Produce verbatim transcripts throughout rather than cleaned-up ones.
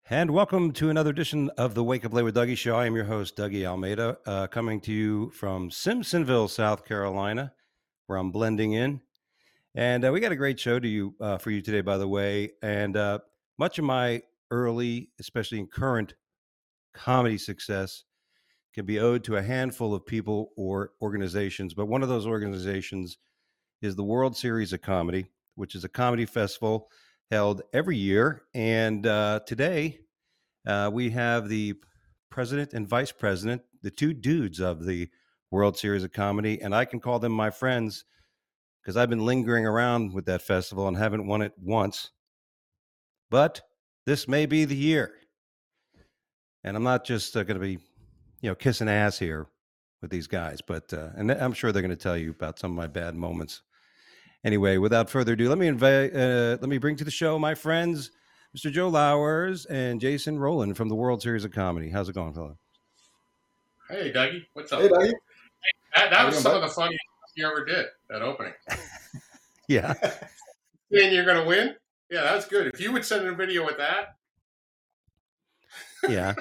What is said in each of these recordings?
And welcome to another edition of the Wake Up Late with Dougie show. I am your host, Dougie Almeida, uh, coming to you from Simpsonville, South Carolina, where I'm blending in. And uh, we got a great show to you uh, for you today, by the way. And uh, much of my early, especially in current comedy success, can be owed to a handful of people or organizations. But one of those organizations is the World Series of Comedy, which is a comedy festival held every year. And uh, today, uh, we have the president and vice president, the two dudes of the World Series of Comedy. And I can call them my friends because I've been lingering around with that festival and haven't won it once. But this may be the year. And I'm not just uh, going to be, you know, kissing ass here with these guys, but uh, and I'm sure they're going to tell you about some of my bad moments. Anyway, without further ado, let me invite, uh, let me bring to the show my friends, Mister Joe Lowers and Jason Rowland from the World Series of Comedy. How's it going, fella? Hey, Dougie, what's up? Hey, Dougie. That, that was some of the funniest stuff you ever did, that opening. Yeah. And you're going to win? Yeah, that's good. If you would send a video with that. Yeah.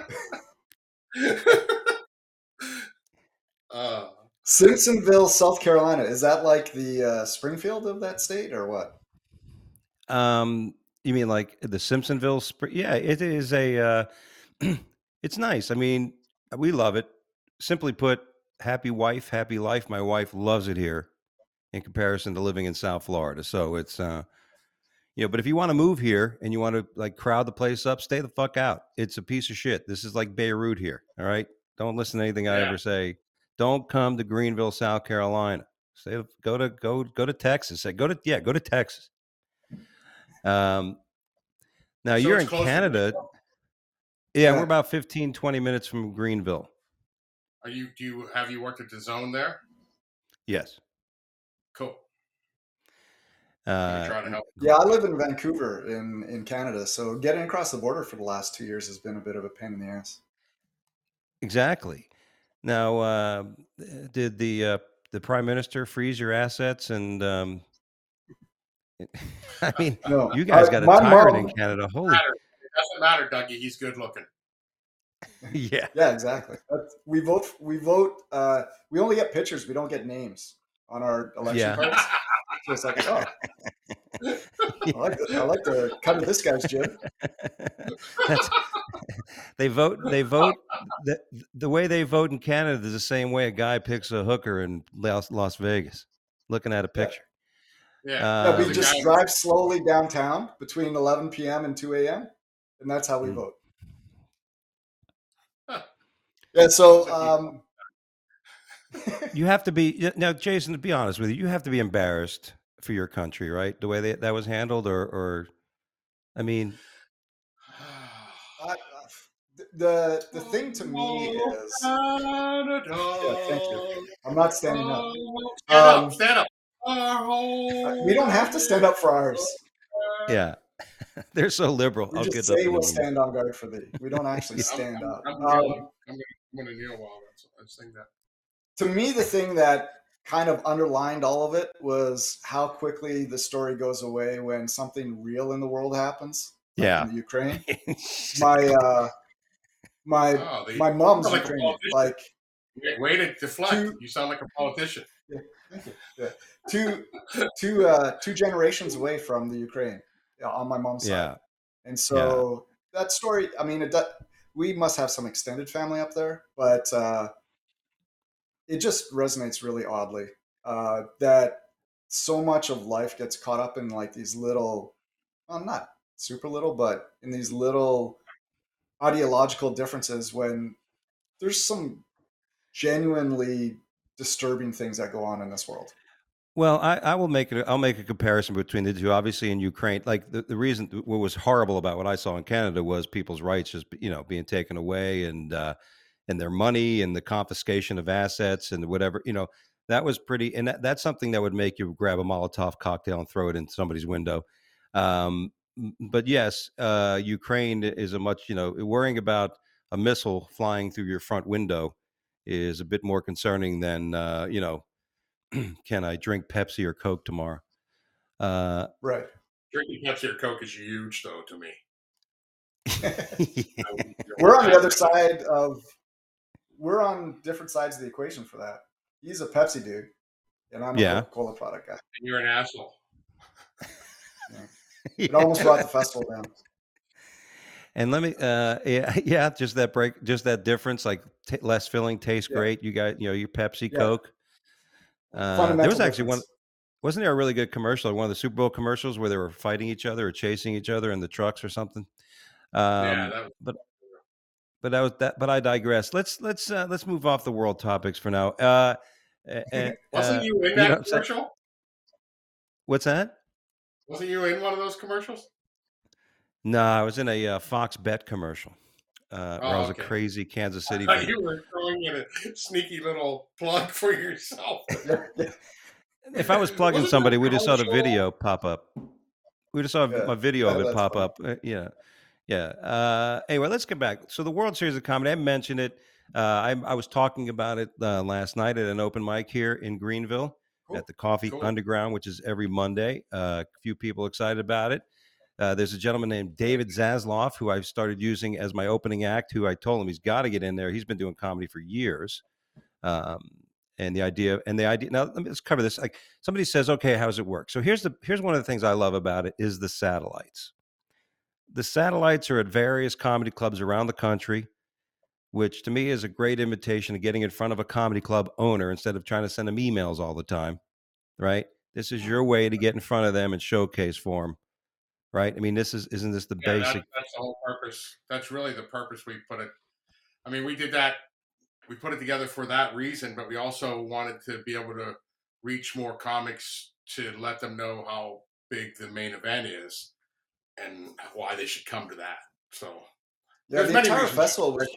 uh, Simpsonville, South Carolina. Is that like the uh, Springfield of that state or what? Um, you mean like the Simpsonville? Spr- yeah, it is a, uh, it's nice. I mean, we love it. Simply put, happy wife, happy life. My wife loves it here in comparison to living in South Florida. So it's, uh, you know, but if you want to move here and you want to like crowd the place up, stay the fuck out. It's a piece of shit. This is like Beirut here. All right. Don't listen to anything I Yeah. ever say. Don't come to Greenville, South Carolina. Say, go to, go, go to Texas. Say, go to, yeah, go to Texas. Um, now So you're it's in close to Canada. Greenville? Yeah, Yeah. we're about fifteen, twenty minutes from Greenville. Are you? Do you have you worked at the Zone there? Yes. Cool. Uh, try to help. Yeah, I live in Vancouver in, in Canada, so getting across the border for the last two years has been a bit of a pain in the ass. exactly. Now, uh, did the uh, the prime minister freeze your assets? And um, I mean, No, you guys I- got a my tyrant mom- in Canada. It Holy, doesn't matter, Dougie. He's good looking. yeah. Yeah, exactly. That's, we vote. We vote. Uh, we only get pictures. We don't get names on our election Yeah. cards. So it's like, oh, I like, the, I like the cut of this guy's jib. That's, they vote. They vote. The, the way they vote in Canada is the same way a guy picks a hooker in Las, Las Vegas, looking at a picture. Yeah. Yeah, we Um, just guy- drive slowly downtown between eleven p.m. and two a.m. and that's how we Mm. vote. Huh. Yeah. So um, you have to be now, Jason. To be honest with you, you have to be embarrassed for your country, right? The way they, that was handled, or, or, I mean, I, the the thing to me is, yeah, thank you. I'm not standing up. Stand Um, up, stand up. Uh, we don't have to stand up for ours. yeah, they're so liberal. We I'll just get say up in a we'll moment. stand on guard for thee. We don't actually Yeah. stand I'm, up. I'm, Um, kneeling. I'm gonna, I'm gonna kneel while I sing that. to me, the thing that kind of underlined all of it was how quickly the story goes away when something real in the world happens. Like Yeah. in the Ukraine. My uh, my Oh, the, my mom's sound like a Ukrainian. politician. Like Wait, way to deflect. Two- You sound like a politician. thank you. Yeah. two two uh, two generations away from the Ukraine, yeah, on my mom's side. Yeah. And so that story, I mean, it does, we must have some extended family up there, but uh, it just resonates really oddly uh, that so much of life gets caught up in like these little, well, not super little, but in these little ideological differences when there's some genuinely disturbing things that go on in this world. Well, I, I will make it. I'll make a comparison between the two. Obviously, in Ukraine, like the, the reason what was horrible about what I saw in Canada was people's rights just you know being taken away and uh, and their money and the confiscation of assets and whatever you know that was pretty. And that, that's something that would make you grab a Molotov cocktail and throw it in somebody's window. Um, m- but yes, uh, Ukraine is a much you know worrying about a missile flying through your front window is a bit more concerning than uh, you know. Can I drink Pepsi or Coke tomorrow? Uh, Right. Drinking Pepsi or Coke is huge, though, to me. We're on the other side of, we're on different sides of the equation for that. He's a Pepsi dude, and I'm a Yeah. Coca-Cola product guy. You're an asshole. Yeah. It almost brought the festival down. And let me, uh, yeah, yeah, just that break, just that difference, like t- less filling, tastes Yeah. great. You got, you know, your Pepsi, Yeah. Coke. Uh, Fundamental there was actually difference. one, wasn't there a really good commercial, one of the Super Bowl commercials where they were fighting each other or chasing each other in the trucks or something? Yeah, Um, that was, but but that was that. But I digress. Let's let's uh, let's move off the world topics for now. Uh, uh, wasn't uh, you in you know that what I'm saying? commercial? What's that? Wasn't you in one of those commercials? No, I was in a uh, Fox Bet commercial uh, where I Oh, was okay. a crazy Kansas I City thought fan. you were throwing in a sneaky little plug for yourself. Yeah, yeah. If I was plugging Wasn't there somebody, a we just saw the commercial? video pop up. We just saw Yeah. a video Yeah, of it that's pop funny. up. Uh, yeah, yeah. Uh, anyway, let's get back. So the World Series of Comedy, I mentioned it. Uh, I, I was talking about it uh, last night at an open mic here in Greenville Cool. at the Coffee Cool. Underground, which is every Monday. Uh, a few people excited about it. Uh, there's a gentleman named David Zasloff who I've started using as my opening act, who I told him he's got to get in there. He's been doing comedy for years. Um, and the idea and the idea now let me let's cover this. Like somebody says, okay, how does it work? So here's the here's one of the things I love about it is the satellites. The satellites are at various comedy clubs around the country, which to me is a great invitation to getting in front of a comedy club owner instead of trying to send them emails all the time, right? This is your way to get in front of them and showcase for them, right? I mean, this is isn't this the Yeah, that, basic? that's the whole purpose. That's really the purpose we put it. I mean, we did that. We put it together for that reason, but we also wanted to be able to reach more comics to let them know how big the main event is and why they should come to that. So Yeah, there's the many entire reasons. festival was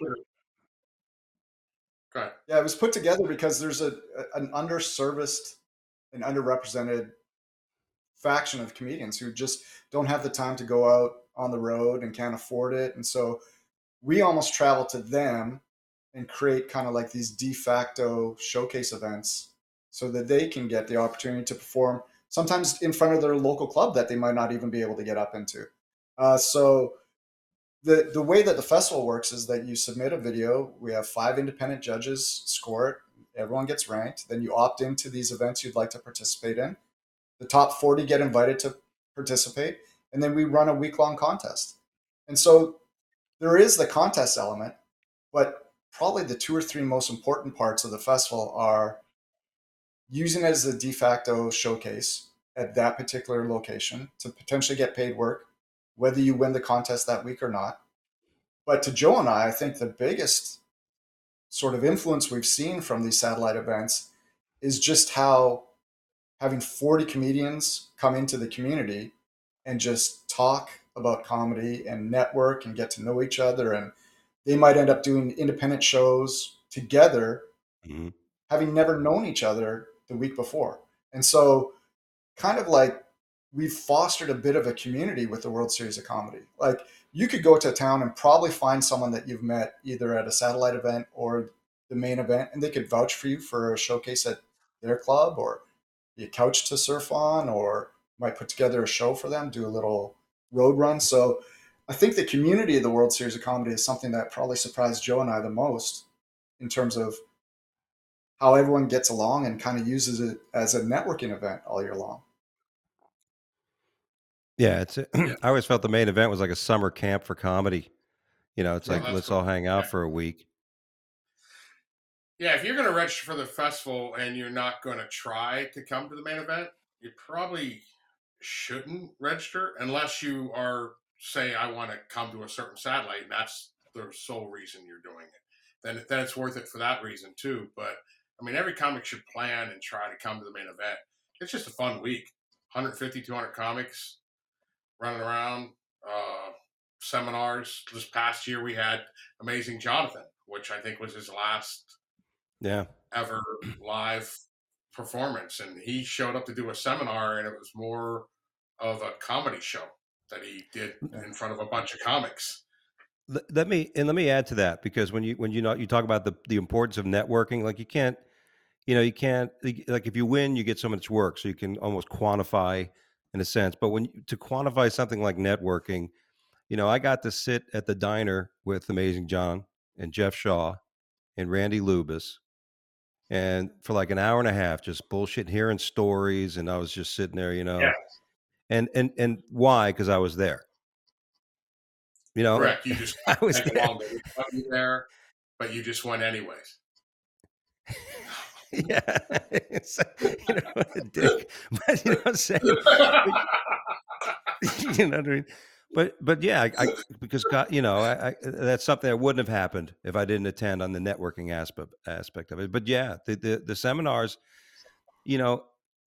Go ahead. yeah, it was put together because there's a an underserviced and underrepresented faction of comedians who just don't have the time to go out on the road and can't afford it. And so we almost travel to them and create kind of like these de facto showcase events so that they can get the opportunity to perform sometimes in front of their local club that they might not even be able to get up into. Uh, so the the way that the festival works is that you submit a video. We have five independent judges score it. Everyone gets ranked. Then you opt into these events you'd like to participate in. The top forty get invited to participate, and then we run a week long contest. And so there is the contest element, but probably the two or three most important parts of the festival are using it as a de facto showcase at that particular location to potentially get paid work, whether you win the contest that week or not. But to Joe and I, I think the biggest sort of influence we've seen from these satellite events is just how having forty comedians come into the community and just talk about comedy and network and get to know each other. And they might end up doing independent shows together, Mm-hmm. having never known each other the week before. And so kind of like we've fostered a bit of a community with the World Series of Comedy. Like you could go to a town and probably find someone that you've met either at a satellite event or the main event, and they could vouch for you for a showcase at their club, or be a couch to surf on, or might put together a show for them, do a little road run. So I think the community of the World Series of Comedy is something that probably surprised Joe and I the most in terms of how everyone gets along and kind of uses it as a networking event all year long. Yeah, it's. A, Yeah. I always felt the main event was like a summer camp for comedy. You know, it's Yeah, like that's let's cool. all hang out Yeah. for a week. Yeah, if you're going to register for the festival and you're not going to try to come to the main event, you probably shouldn't register unless you are, say, I want to come to a certain satellite, and that's the sole reason you're doing it. Then, then it's worth it for that reason too. But I mean, every comic should plan and try to come to the main event. It's just a fun week. one fifty, two hundred comics running around, uh, seminars. This past year we had Amazing Jonathan, which I think was his last Yeah. ever live performance, and he showed up to do a seminar, and it was more of a comedy show that he did in front of a bunch of comics. Let, let me and let me add to that, because when you when you know you talk about the the importance of networking, like you can't, you know, you can't like if you win, you get so much work, so you can almost quantify in a sense. But when you, to quantify something like networking, you know, I got to sit at the diner with Amazing John and Jeff Shaw and Randy Lubis, and for like an hour and a half, just bullshit, hearing stories, and I was just sitting there, you Yeah, know, and and and why? Because I was there, you know, correct. You just I was tag there. along. They didn't want you there, but you just went anyways. Yeah, it's, you know, what a dick, but you know what I'm saying? But, you know what I mean? But but yeah, I, I because God, you know, I, I that's something that wouldn't have happened if I didn't attend on the networking aspect aspect of it. But yeah, the the, the seminars, you know,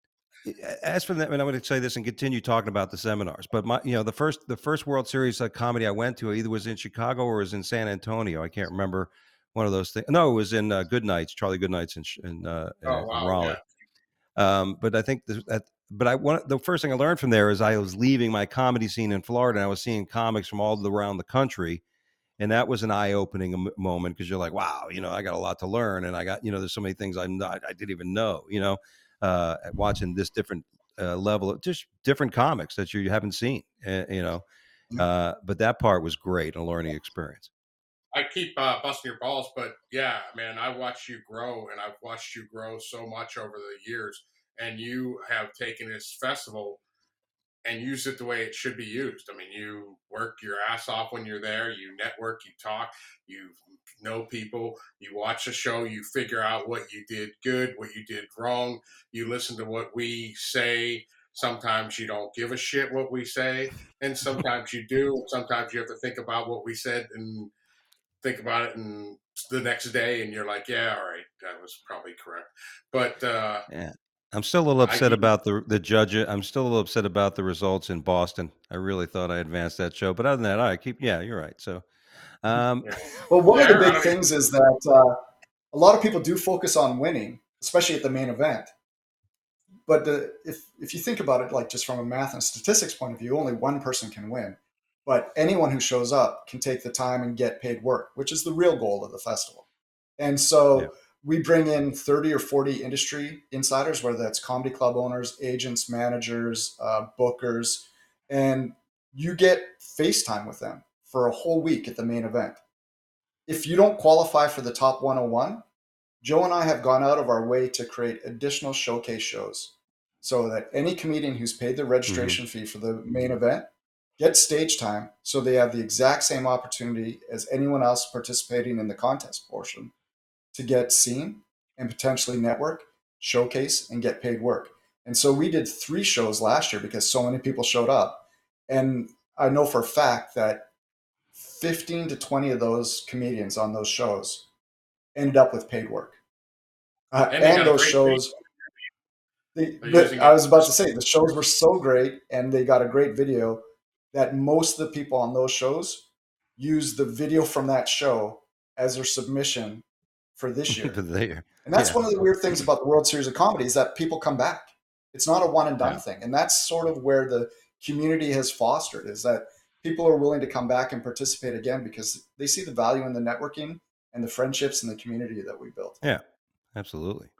as for that, and I'm going to say this and continue talking about the seminars. But my, you know, the first the first World Series of comedy I went to either was in Chicago or was in San Antonio. I can't remember one of those things. No, it was in uh, Goodnights, Charlie Goodnights in in, uh, Oh in wow, yeah. Raleigh. Um, but I think this, that, but I want the first thing I learned from there is I was leaving my comedy scene in Florida and I was seeing comics from all around the country. And that was an eye opening moment because you're like, wow, you know, I got a lot to learn. And I got, you know, there's so many things I'm not, I didn't even know, you know, uh, watching this different uh, level of just different comics that you haven't seen, uh, you know. Uh, but that part was great, a learning experience. I keep uh, busting your balls, but yeah, man, I watched you grow, and I've watched you grow so much over the years. And you have taken this festival and used it the way it should be used. I mean, you work your ass off when you're there. You network, you talk, you know people. You watch the show, you figure out what you did good, what you did wrong. You listen to what we say. Sometimes you don't give a shit what we say, and sometimes you do. Sometimes you have to think about what we said and think about it and the next day and you're like, yeah, all right, that was probably correct. But uh Yeah. I'm still a little I upset give you about the the judge. I'm still a little upset about the results in Boston. I really thought I advanced that show, but other than that, I keep. Yeah, you're right. So, um, yeah. Well, one of the There, big I mean, things is that uh, a lot of people do focus on winning, especially at the main event. But the, if if you think about it, like just from a math and statistics point of view, only one person can win. But anyone who shows up can take the time and get paid work, which is the real goal of the festival. And yeah, so we bring in thirty or forty industry insiders, whether that's comedy club owners, agents, managers, uh, bookers, and you get FaceTime with them for a whole week at the main event. If you don't qualify for the top one oh one, Joe and I have gone out of our way to create additional showcase shows so that any comedian who's paid the hmm registration fee for the main event gets stage time so they have the exact same opportunity as anyone else participating in the contest portion to get seen and potentially network, showcase, and get paid work. And so we did three shows last year because so many people showed up. And I know for a fact that fifteen to twenty of those comedians on those shows ended up with paid work. Uh, and they and got a those great video. shows, they, They're the, using I it. was about to say, the shows were so great and they got a great video that most of the people on those shows use the video from that show as their submission for this year. but there, And that's yeah, one of the weird things about the World Series of Comedy is that people come back. It's not a one and done yeah, thing. And that's sort of where the community has fostered is that people are willing to come back and participate again because they see the value in the networking and the friendships and the community that we built. yeah, absolutely.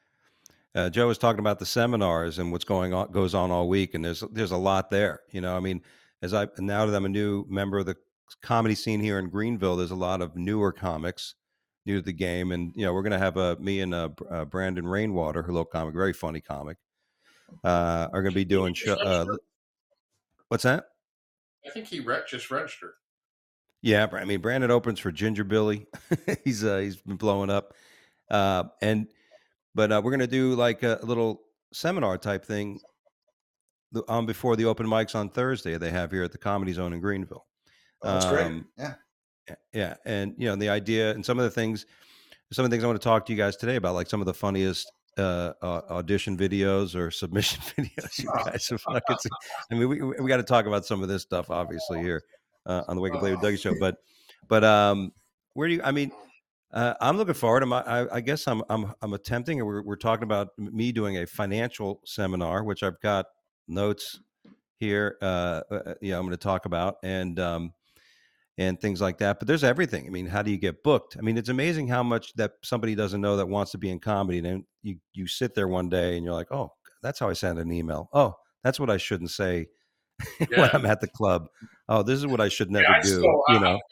Uh, Joe was talking about the seminars and what's going on goes on all week, and there's there's a lot there. You know, I mean, as I now that I'm a new member of the comedy scene here in Greenville, there's a lot of newer comics new to the game, and you know, we're gonna have a me and uh, uh, Brandon Rainwater, hello comic, very funny comic, uh, are gonna be Did doing he show. just Uh, register? what's that? I think he re- just registered. Yeah, I mean, Brandon opens for Ginger Billy. he's uh, he's been blowing up, uh, and but uh, we're gonna do like a little seminar type thing the, um, before the open mics on Thursday they have here at the Comedy Zone in Greenville. Oh, that's great. Um, Yeah. yeah, and you know the idea and some of the things, some of the things I want to talk to you guys today about, like some of the funniest uh, uh, audition videos or submission videos you guys have fucking seen. I mean, we we got to talk about some of this stuff obviously here uh, on the Wake Up Play with Dougie show, but but um, where do you? I mean. Uh, I'm looking forward. I'm, I, I guess I'm, I'm, I'm attempting, and we're, we're talking about me doing a financial seminar, which I've got notes here. Uh, uh, yeah, I'm going to talk about and, um, and things like that. But there's everything. I mean, how do you get booked? I mean, it's amazing how much that somebody doesn't know that wants to be in comedy. And then you, you sit there one day and you're like, oh, that's how I send an email. Oh, that's what I shouldn't say when Yeah. I'm at the club. Oh, this is what I should never Yeah, I do. still, You I, know.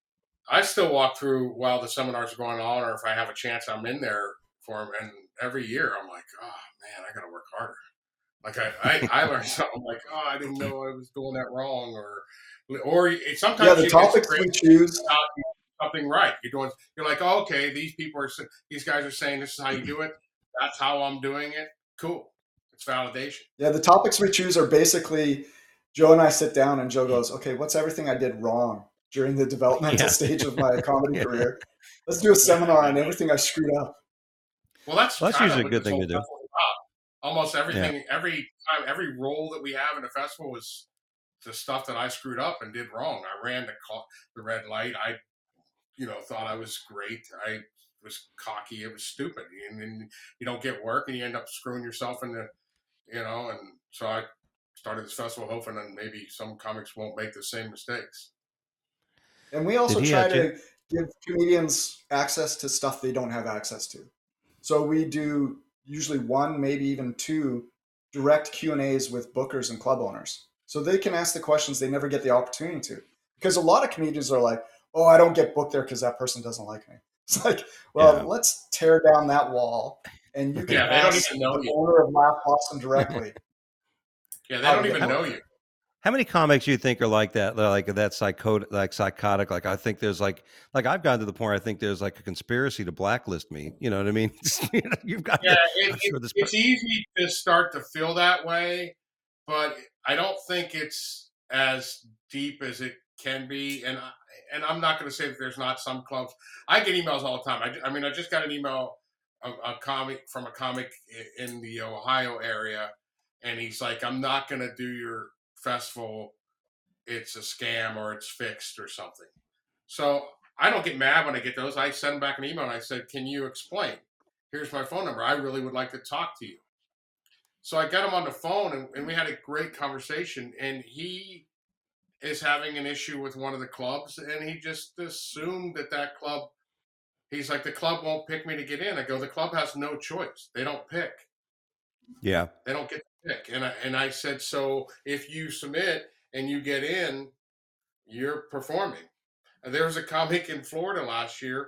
I still walk through while the seminars are going on, or if I have a chance, I'm in there for them. And every year, I'm like, oh man, I got to work harder. Like I, I, I learned something. I'm like, oh, I didn't know I was doing that wrong, or, or it, sometimes Yeah, the you topics get we choose. something right. You're doing. You're like, oh, okay, these people are. These guys are saying this is how you do it. That's how I'm doing it. Cool. It's validation. Yeah, the topics we choose are basically Joe and I sit down and Joe goes, okay, what's everything I did wrong during the developmental Yeah. stage of my comedy Yeah. career? Let's do a seminar on everything I screwed up. Well, that's, Well, that's kind of usually a what good this thing whole to do. festival is about. Almost everything, every time, every role that we have in the festival is the stuff that I screwed up and did wrong. I ran the co- the red light. I, you know, thought I was great. I was cocky. It was stupid. And then you don't get work, and you end up screwing yourself in the, you know. And so I started this festival hoping that maybe some comics won't make the same mistakes. And we also Did he, try uh, to Jim- give comedians access to stuff they don't have access to. So we do usually one, maybe even two direct Q and A's with bookers and club owners. So they can ask the questions they never get the opportunity to. Because a lot of comedians are like, oh, I don't get booked there because that person doesn't like me. It's like, well, Yeah. let's tear down that wall and you can Yeah, they don't ask even know the you. owner of Laugh Boston directly. Yeah, they How don't to even get know work. you. How many comics you think are like that? They're like that psychotic, like psychotic. Like I think there's like, like I've gotten to the point. I think there's like a conspiracy to blacklist me. You know what I mean? You've got. Yeah, to, it, I'm sure it, this it's easy to start to feel that way, but I don't think it's as deep as it can be. And I, and I'm not going to say that there's not some clubs. I get emails all the time. I, I mean, I just got an email, a, a comic from a comic in the Ohio area, and he's like, "I'm not going to do your festival. It's a scam or it's fixed or something." So I don't get mad when I get those. I send back an email and I said, "Can you explain? Here's my phone number. I really would like to talk to you." So I got him on the phone and, and we had a great conversation. And he is having an issue with one of the clubs. And he just assumed that that club, he's like, the club won't pick me to get in. I go, the club has no choice. They don't pick. Yeah. They don't get to pick. And I, and I said, so if you submit and you get in, you're performing. And there was a comic in Florida last year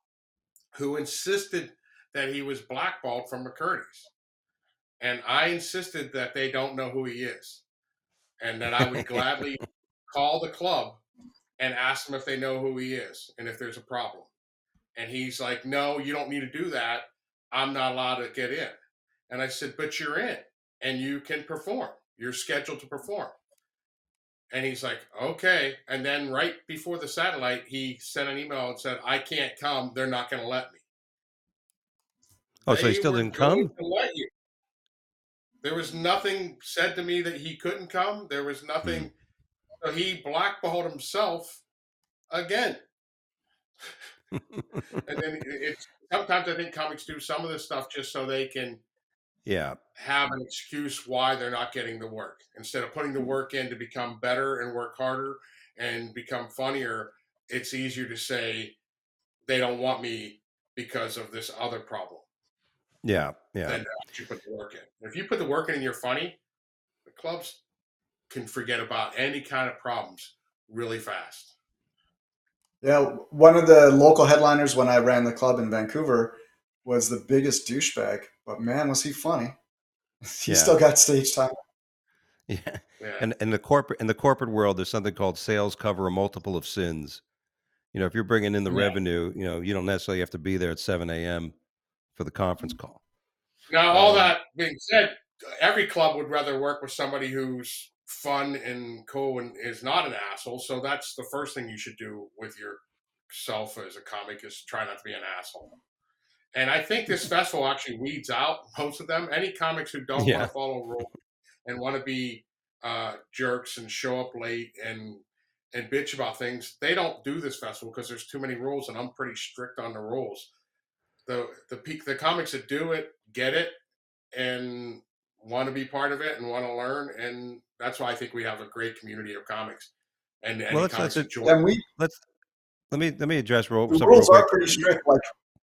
who insisted that he was blackballed from McCurdy's. And I insisted that they don't know who he is and that I would gladly call the club and ask them if they know who he is and if there's a problem. And he's like, no, you don't need to do that. I'm not allowed to get in. And I said, but you're in and you can perform. You're scheduled to perform. And he's like, okay. And then right before the satellite, he sent an email and said, I can't come. They're not going to let me. Oh, so he They still were didn't going come? to let you. There was nothing said to me that he couldn't come. There was nothing. So he blackballed himself again. And then it's sometimes I think comics do some of this stuff just so they can Yeah. have an excuse why they're not getting the work. Instead of putting the work in to become better and work harder and become funnier, it's easier to say they don't want me because of this other problem. Yeah. Yeah. Than to actually put the work in. If you put the work in and you're funny, the clubs can forget about any kind of problems really fast. Yeah, one of the local headliners when I ran the club in Vancouver was the biggest douchebag, but man, was he funny. He Yeah. still got stage time. Yeah. Yeah. And in the corporate in the corporate world, there's something called sales cover a multiple of sins. You know, if you're bringing in the Yeah. revenue, you know, you don't necessarily have to be there at seven a.m. for the conference call. Now, all Um, that being said, every club would rather work with somebody who's fun and cool and is not an asshole. So that's the first thing you should do with yourself as a comic is try not to be an asshole. And I think this festival actually weeds out most of them. Any comics who don't Yeah. want to follow rules and want to be uh, jerks and show up late and and bitch about things, they don't do this festival because there's too many rules, and I'm pretty strict on the rules. The the peak the comics that do it get it and want to be part of it and want to learn, and that's why I think we have a great community of comics. And any Well, let's- comics let's- enjoy. And we let's let me let me address real, the something real rules are quick. pretty strict. Like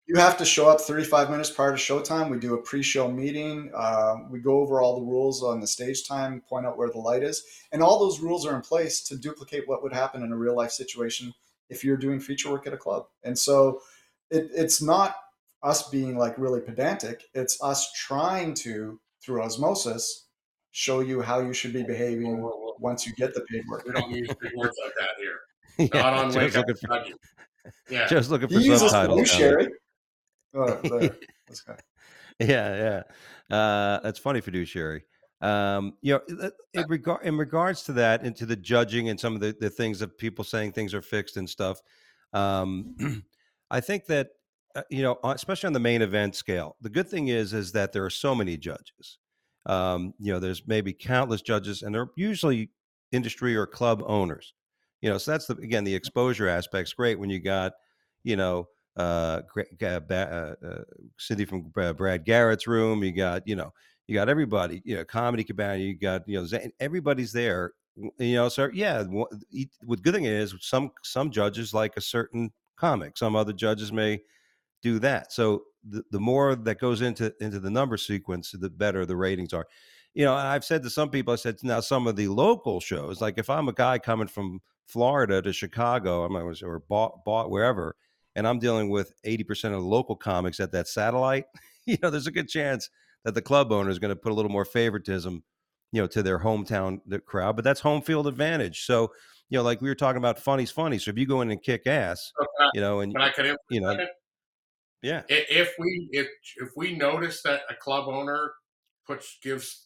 You have to show up thirty-five minutes prior to showtime. We do a pre-show meeting. Uh, we go over all the rules on the stage time, point out where the light is. And all those rules are in place to duplicate what would happen in a real life situation if you're doing feature work at a club. And so it, it's not us being like really pedantic. It's us trying to, through osmosis, show you how you should be behaving Well, well, once you get the paid work. we don't use big words like that here. Yeah, Not on Joe's Wake Up looking for, Dougie. Yeah. Joe's looking He for uses subtitles. down there. fiduciary. Oh, there. This guy. Yeah, yeah. Uh, that's funny, fiduciary. Um, you know, in regard in regards to that, into the judging and some of the, the things of people saying things are fixed and stuff. Um, I think that uh, you know, especially on the main event scale, the good thing is is that there are so many judges. Um, you know, there's maybe countless judges, and they're usually industry or club owners. You know, so that's the again the exposure aspect's great when you got, you know, uh, uh, uh, Cindy from Brad Garrett's room. You got, you know, you got everybody, you know, Comedy Cabana. You got, you know, Zane, everybody's there. You know, so yeah. What good thing is some some judges like a certain comic. Some other judges may do that. So the, the more that goes into into the number sequence, the better the ratings are. You know, and I've said to some people, I said now some of the local shows, like if I'm a guy coming from Florida to Chicago, I'm or bought bought wherever, and I'm dealing with eighty percent of the local comics at that satellite, you know, there's a good chance that the club owner is going to put a little more favoritism, you know, to their hometown crowd. But that's home field advantage. So, you know, like we were talking about, funny's funny. So if you go in and kick ass, Okay. you know, and Can I cut in? you know, yeah. If we if if we notice that a club owner puts gives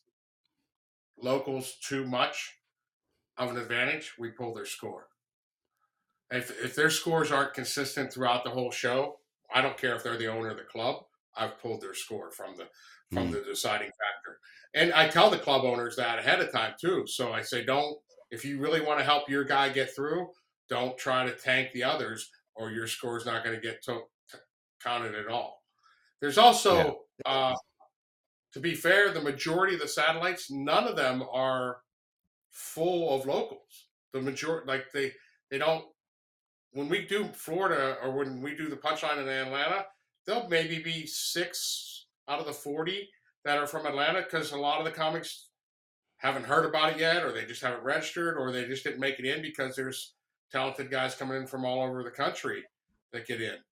locals too much of an advantage, we pull their score. If if their scores aren't consistent throughout the whole show, I don't care if they're the owner of the club. I've pulled their score from the from mm. the deciding factor. And I tell the club owners that ahead of time too. So I say, don't if you really want to help your guy get through, don't try to tank the others, or your score's not going to get to, to counted at all. There's also, yeah. uh, to be fair, the majority of the satellites, none of them are full of locals. The majority, like they they don't. When we do Florida or when we do the Punchline in Atlanta, there'll maybe be six out of the forty that are from Atlanta because a lot of the comics haven't heard about it yet, or they just haven't registered, or they just didn't make it in because there's talented guys coming in from all over the country that get in.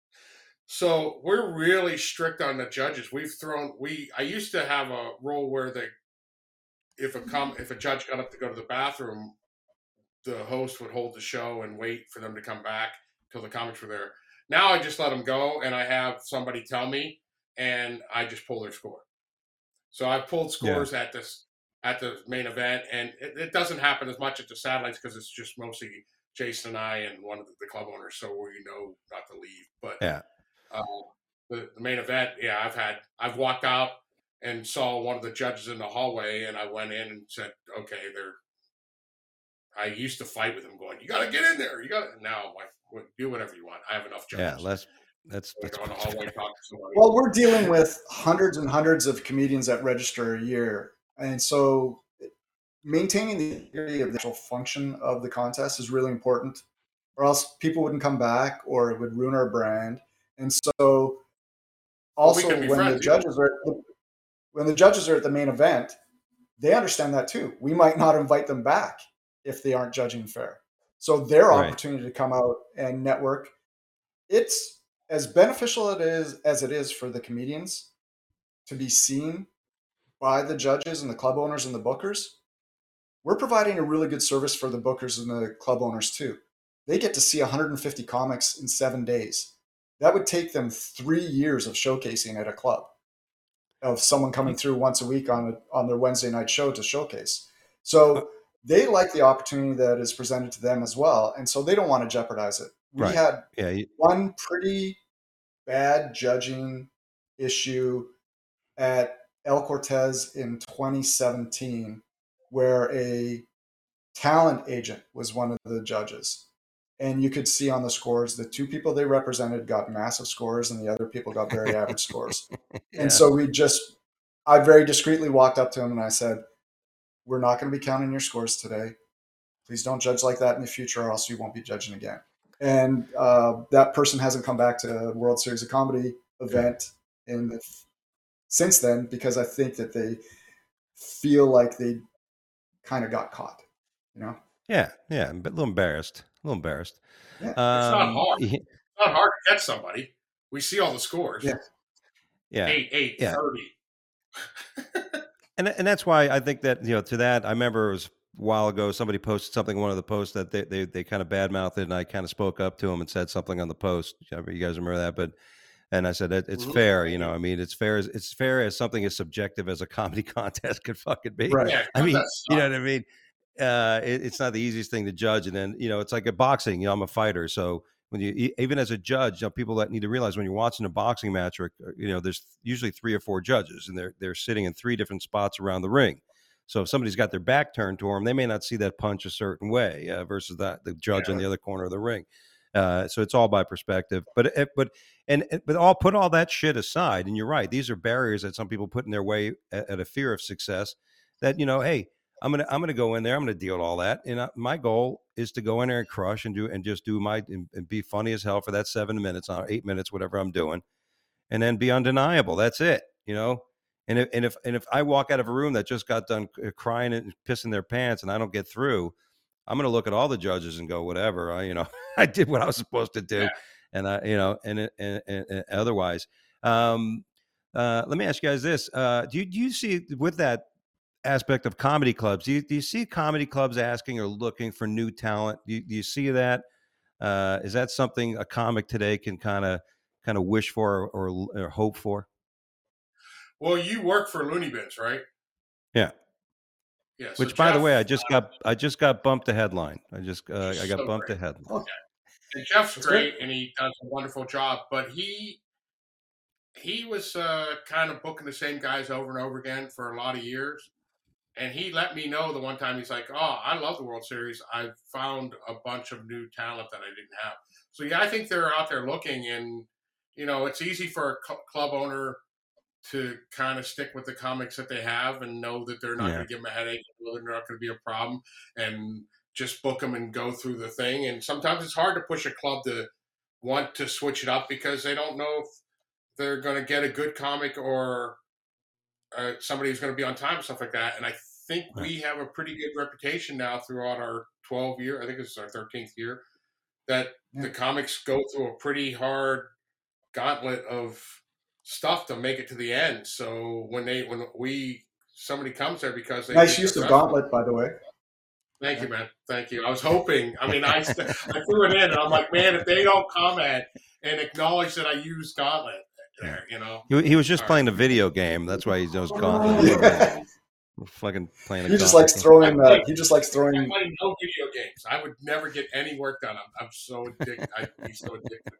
So we're really strict on the judges. We've thrown we. I used to have a rule where they, if a com if a judge got up to go to the bathroom, the host would hold the show and wait for them to come back till the comics were there. Now I just let them go, and I have somebody tell me, and I just pull their score. So I've pulled scores yeah. at this at the main event, and it, it doesn't happen as much at the satellites because it's just mostly Jason and I and one of the, the club owners, so we know not to leave. But yeah. Uh, the, the main event, yeah, I've had, I've walked out and saw one of the judges in the hallway, and I went in and said, okay, they're, I used to fight with him going, you got to get in there. You got to, now I'm like, do whatever you want. I have enough judges. Yeah, let's, that's, that's, go in the hallway, talk to somebody. Well, we're dealing with hundreds and hundreds of comedians that register a year. And so maintaining the integrity of the actual function of the contest is really important, or else people wouldn't come back, or it would ruin our brand. And so, also well, we when friends, the judges are at the, when the judges are at the main event, they understand that too. We might not invite them back if they aren't judging fair. So their right. opportunity to come out and network, it's as beneficial it is as it is for the comedians to be seen by the judges and the club owners and the bookers. We're providing a really good service for the bookers and the club owners too. They get to see one hundred fifty comics in seven days. That would take them three years of showcasing at a club, of someone coming through once a week on a, on their Wednesday night show to showcase. So they like the opportunity that is presented to them as well, and so they don't want to jeopardize it. We right. had yeah, you... one pretty bad judging issue at El Cortez in twenty seventeen, where a talent agent was one of the judges. And you could see on the scores, the two people they represented got massive scores and the other people got very average scores. Yeah. And so we just, I very discreetly walked up to him and I said, we're not going to be counting your scores today. Please don't judge like that in the future or else you won't be judging again. and uh, that person hasn't come back to a World Series of Comedy event in the, since then, because I think that they feel like they kind of got caught, you know? Yeah, yeah, but a little embarrassed, a little embarrassed. Yeah, It's not Um, hard. yeah, It's not hard to catch somebody. We see all the scores. yeah, yeah, Eight, eight, yeah. thirty. And and that's why I think that, you know, to that, I remember it was a while ago, somebody posted something in one of the posts that they they, they kind of badmouthed it, and I kind of spoke up to them and said something on the post. You guys remember that? But and I said that it's Mhm. fair, you know. I mean, it's fair as it's fair as something as subjective as a comedy contest could fucking be. right. Yeah, I mean, that's you know what I mean? Uh, it, it's not the easiest thing to judge, and then you know, it's like a boxing. You know, I'm a fighter, so when you e- even as a judge, you know, people that need to realize when you're watching a boxing match, or or, you know, there's usually three or four judges, and they're they're sitting in three different spots around the ring. So if somebody's got their back turned to them, they may not see that punch a certain way uh, versus that the judge yeah. in the other corner of the ring. Uh, so it's all by perspective. But it, but and and- but all put all that shit aside, and you're right. These are barriers that some people put in their way at, at a fear of success. That you know, hey, I'm gonna I'm gonna go in there. I'm gonna deal with all that. And uh, my goal is to go in there and crush and do and just do my and, and be funny as hell for that seven minutes or eight minutes, whatever I'm doing, and then be undeniable. That's it, you know. And if and if and if I walk out of a room that just got done c- crying and pissing their pants, and I don't get through, I'm going to look at all the judges and go, whatever. I, you know, I did what I was supposed to do, Yeah. and I, you know, and it- and, and, and otherwise. Um, uh, let me ask you guys this: uh, Do you do you see with that aspect of comedy clubs? Do you do you see comedy clubs asking or looking for new talent? Do you, do you see that? Uh, is that something a comic today can kind of kind of wish for or, or, or hope for? Well, you work for Looney Bins, right? Yeah. Yeah. So Which, by the way, I Jeff, just got I just got bumped to headline. I just uh, I he's got so bumped to great. headline. Oh, And Jeff's that's great. great, and he does a wonderful job. But he he was uh, kind of booking the same guys over and over again for a lot of years. And he let me know the one time, he's like, "Oh, I love the World Series. I found a bunch of new talent that I didn't have." So yeah, I think they're out there looking, and you know, it's easy for a cl- club owner to kind of stick with the comics that they have and know that they're not Yeah. going to give them a headache, know they're not going to be a problem, and just book them and go through the thing. And sometimes it's hard to push a club to want to switch it up because they don't know if they're going to get a good comic or uh, somebody who's going to be on time and stuff like that. And I think Right. we have a pretty good reputation now throughout our twelve year, I think this is our thirteenth year, that Yeah. the comics go through a pretty hard gauntlet of stuff to make it to the end. So when they, when we, somebody comes there because they Nice think use they're of festival. gauntlet, by the way. Thank you, man. Thank you. I was hoping. I mean, I, st- I threw it in, and I'm like, man, if they don't comment and acknowledge that I used Gauntlet, there, you know. He, he was just All playing right. a video game. That's why he knows Gauntlet. Fucking playing a He just Gauntlet likes game. throwing. I Uh, play, he just likes I throwing. play no video games. I would never get any work done. I'm, I'm so addicted. I'd be so addicted.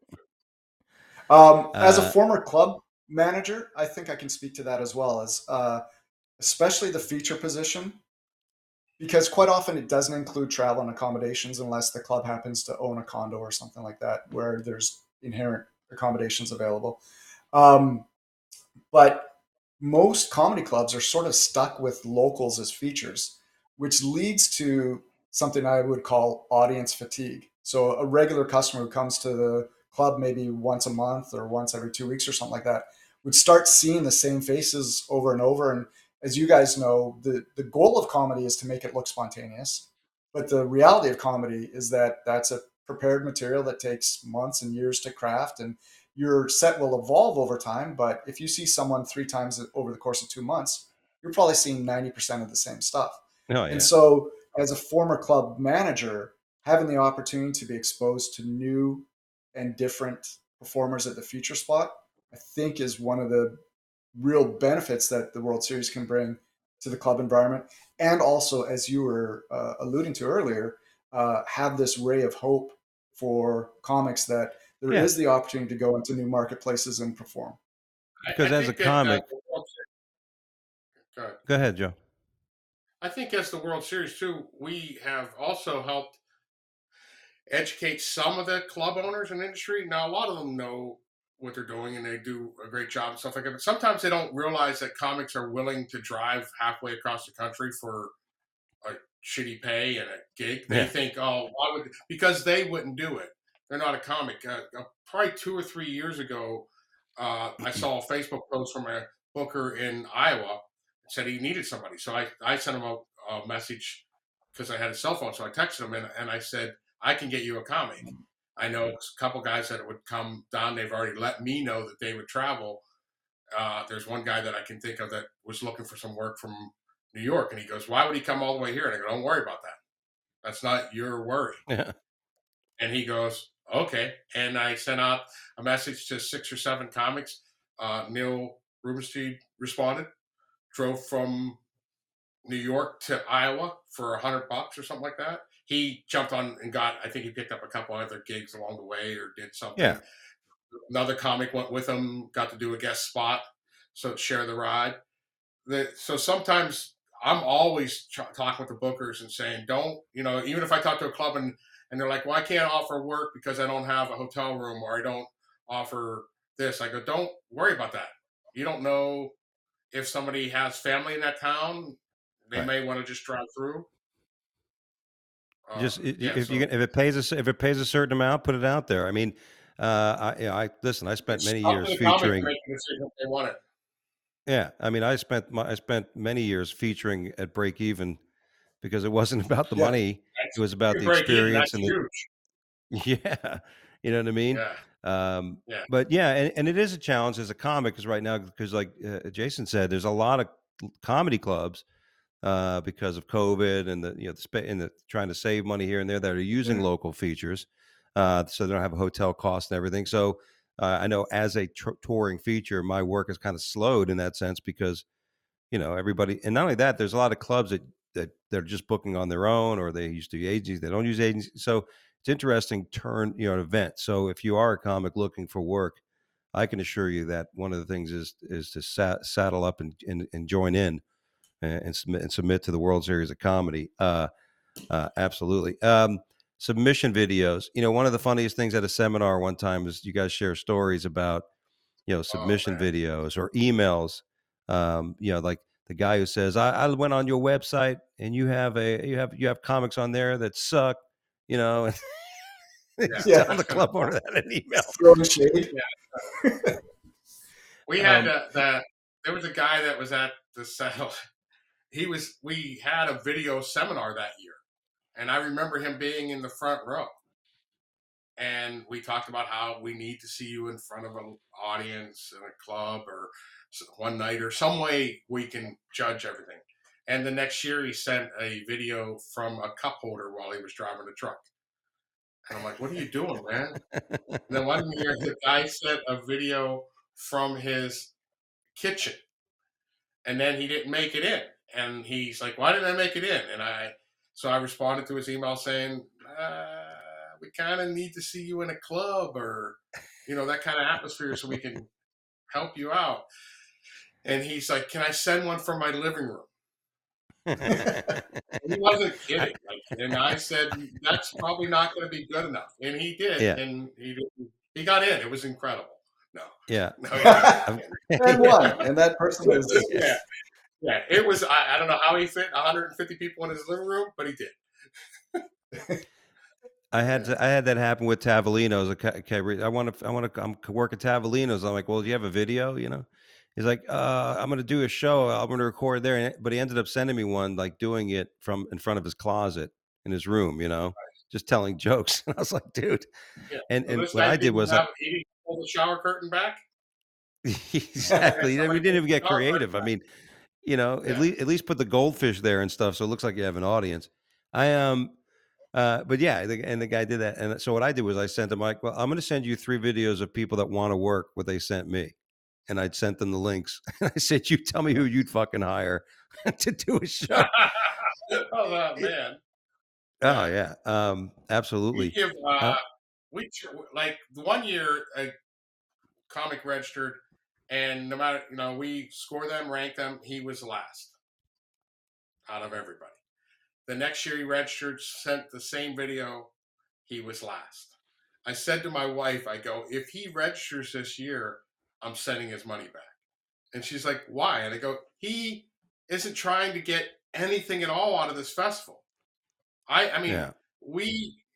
Um, as a Uh, former club manager, I think I can speak to that as well, as uh, especially the feature position, because quite often it doesn't include travel and accommodations unless the club happens to own a condo or something like that, where there's inherent accommodations available. Um, but most comedy clubs are sort of stuck with locals as features, which leads to something I would call audience fatigue. So a regular customer who comes to the club maybe once a month or once every two weeks or something like that would start seeing the same faces over and over. And as you guys know, the, the goal of comedy is to make it look spontaneous. But the reality of comedy is that that's a prepared material that takes months and years to craft. And your set will evolve over time. But if you see someone three times over the course of two months, you're probably seeing ninety percent of the same stuff. oh, And yeah. so, as a former club manager, having the opportunity to be exposed to new and different performers at the feature spot, I think is one of the real benefits that the World Series can bring to the club environment. And also, as you were uh, alluding to earlier, uh, have this ray of hope for comics that there Yeah. is the opportunity to go into new marketplaces and perform. Because I, I as a think that, comic, uh, the World Series- go ahead. go ahead, Joe. I think as the World Series too, we have also helped educate some of the club owners in the industry. Now, a lot of them know what they're doing and they do a great job and stuff like that. But sometimes they don't realize that comics are willing to drive halfway across the country for a shitty pay and a gig. They Yeah. think, oh, why would, because they wouldn't do it. they're not a comic. Uh, uh, probably two or three years ago, uh, I saw a Facebook post from a booker in Iowa said he needed somebody. So I, I sent him a, a message because I had a cell phone. So I texted him and, and I said, I can get you a comic. I know a couple guys that would come down. They've already let me know that they would travel. Uh, there's one guy that I can think of that was looking for some work from New York. And he goes, why would he come all the way here? And I go, don't worry about that. That's not your worry. Yeah. And he goes, okay. And I sent out a message to six or seven comics. Uh, Neil Rubenstein responded, drove from New York to Iowa for a hundred bucks or something like that. He jumped on and got, I think he picked up a couple other gigs along the way or did something. Yeah. Another comic went with him, got to do a guest spot. So share the ride. The, so sometimes I'm always ch- talking with the bookers and saying, don't, you know, even if I talk to a club and, and they're like, well, I can't offer work because I don't have a hotel room or I don't offer this. I go, don't worry about that. You don't know if somebody has family in that town, they Right. may want to just drive through. Uh, Just i- yeah, if so you can, if it pays a cer- if it pays a certain amount, put it out there. I mean, uh, I, you know, I listen. I spent it's many up years to the comic to featuring. make a decision if they want it. Yeah, I mean, I spent my, I spent many years featuring at Break Even because it wasn't about the Yeah. money; That's, it was about you the break even, experience that's and the huge. yeah, you know what I mean. Yeah, Um, yeah. but yeah, and, and it is a challenge as a comic because right now, because like uh, Jason said, there's a lot of comedy clubs uh, because of COVID and the you know the spa- and the trying to save money here and there that are using Mhm. local features, uh, so they don't have a hotel cost and everything. So uh, I know as a tr- touring feature, my work is kind of slowed in that sense because you know everybody, and not only that, there's a lot of clubs that that they're just booking on their own, or they used to use agencies. They don't use agencies, so it's interesting turn you know an event. So if you are a comic looking for work, I can assure you that one of the things is is to sa- saddle up and, and and join in and, and submit and submit to the World Series of Comedy. Uh, uh, absolutely. Um, submission videos. You know, one of the funniest things at a seminar one time is you guys share stories about you know Oh submission man. videos or emails. Um, you know, like the guy who says, I, "I went on your website and you have a you have you have comics on there that suck." You know, and Yeah, he's Yeah. telling the club owner that in an email. Throwing shade. we had Um, uh, the there was a guy that was at the cell. He was we had a video seminar that year, and I remember him being in the front row. And we talked about how we need to see you in front of an audience in a club or s- one night or some way we can judge everything. And the next year, he sent a video from a cup holder while he was driving the truck. And I'm like, what are you doing, man? And then one year, the guy sent a video from his kitchen, and then he didn't make it in. And he's like, why didn't I make it in? And I, so I responded to his email saying, uh, we kind of need to see you in a club or, you know, that kind of atmosphere so we can help you out. And he's like, can I send one from my living room? And he wasn't kidding. Like, and I said, that's probably not going to be good enough. And he did. yeah, And he didn't, he got in. It was incredible. No, yeah. no, he didn't. I'm- And one. And that person is Yeah. Yeah, it was. I, I don't know how he fit one hundred fifty people in his living room, but he did. I had to, I had that happen with Tavolino's. Okay, okay, I want to I want to I'm work at Tavolino's. I'm like, well, do you have a video? You know, he's like, uh, I'm going to do a show. I'm going to record there. And- But he ended up sending me one, like doing it from in front of his closet in his room. You know, just telling jokes. And I was like, dude. Yeah. And So and this what guy I did didn't was I, have he didn't pull the shower curtain back. exactly. We Somebody didn't even pulled get the shower curtain creative. I back. mean, you know, at Yeah. least at least put the goldfish there and stuff, so it looks like you have an audience. I um, uh, but yeah, the, and the guy did that, and so what I did was I sent him like, well, I'm going to send you three videos of people that want to work what they sent me, and I'd sent them the links. And I said, you tell me who you'd fucking hire to do a show. Oh man. Oh Yeah. yeah, um, We absolutely. give Uh, uh we ch- like one year a comic registered, and no matter you know we score them, rank them. He was last out of everybody. The next year he registered, sent the same video. He was last. I said to my wife, I go, if he registers this year, I'm sending his money back. And she's like, why? And I go, he isn't trying to get anything at all out of this festival. I, I mean, yeah, we,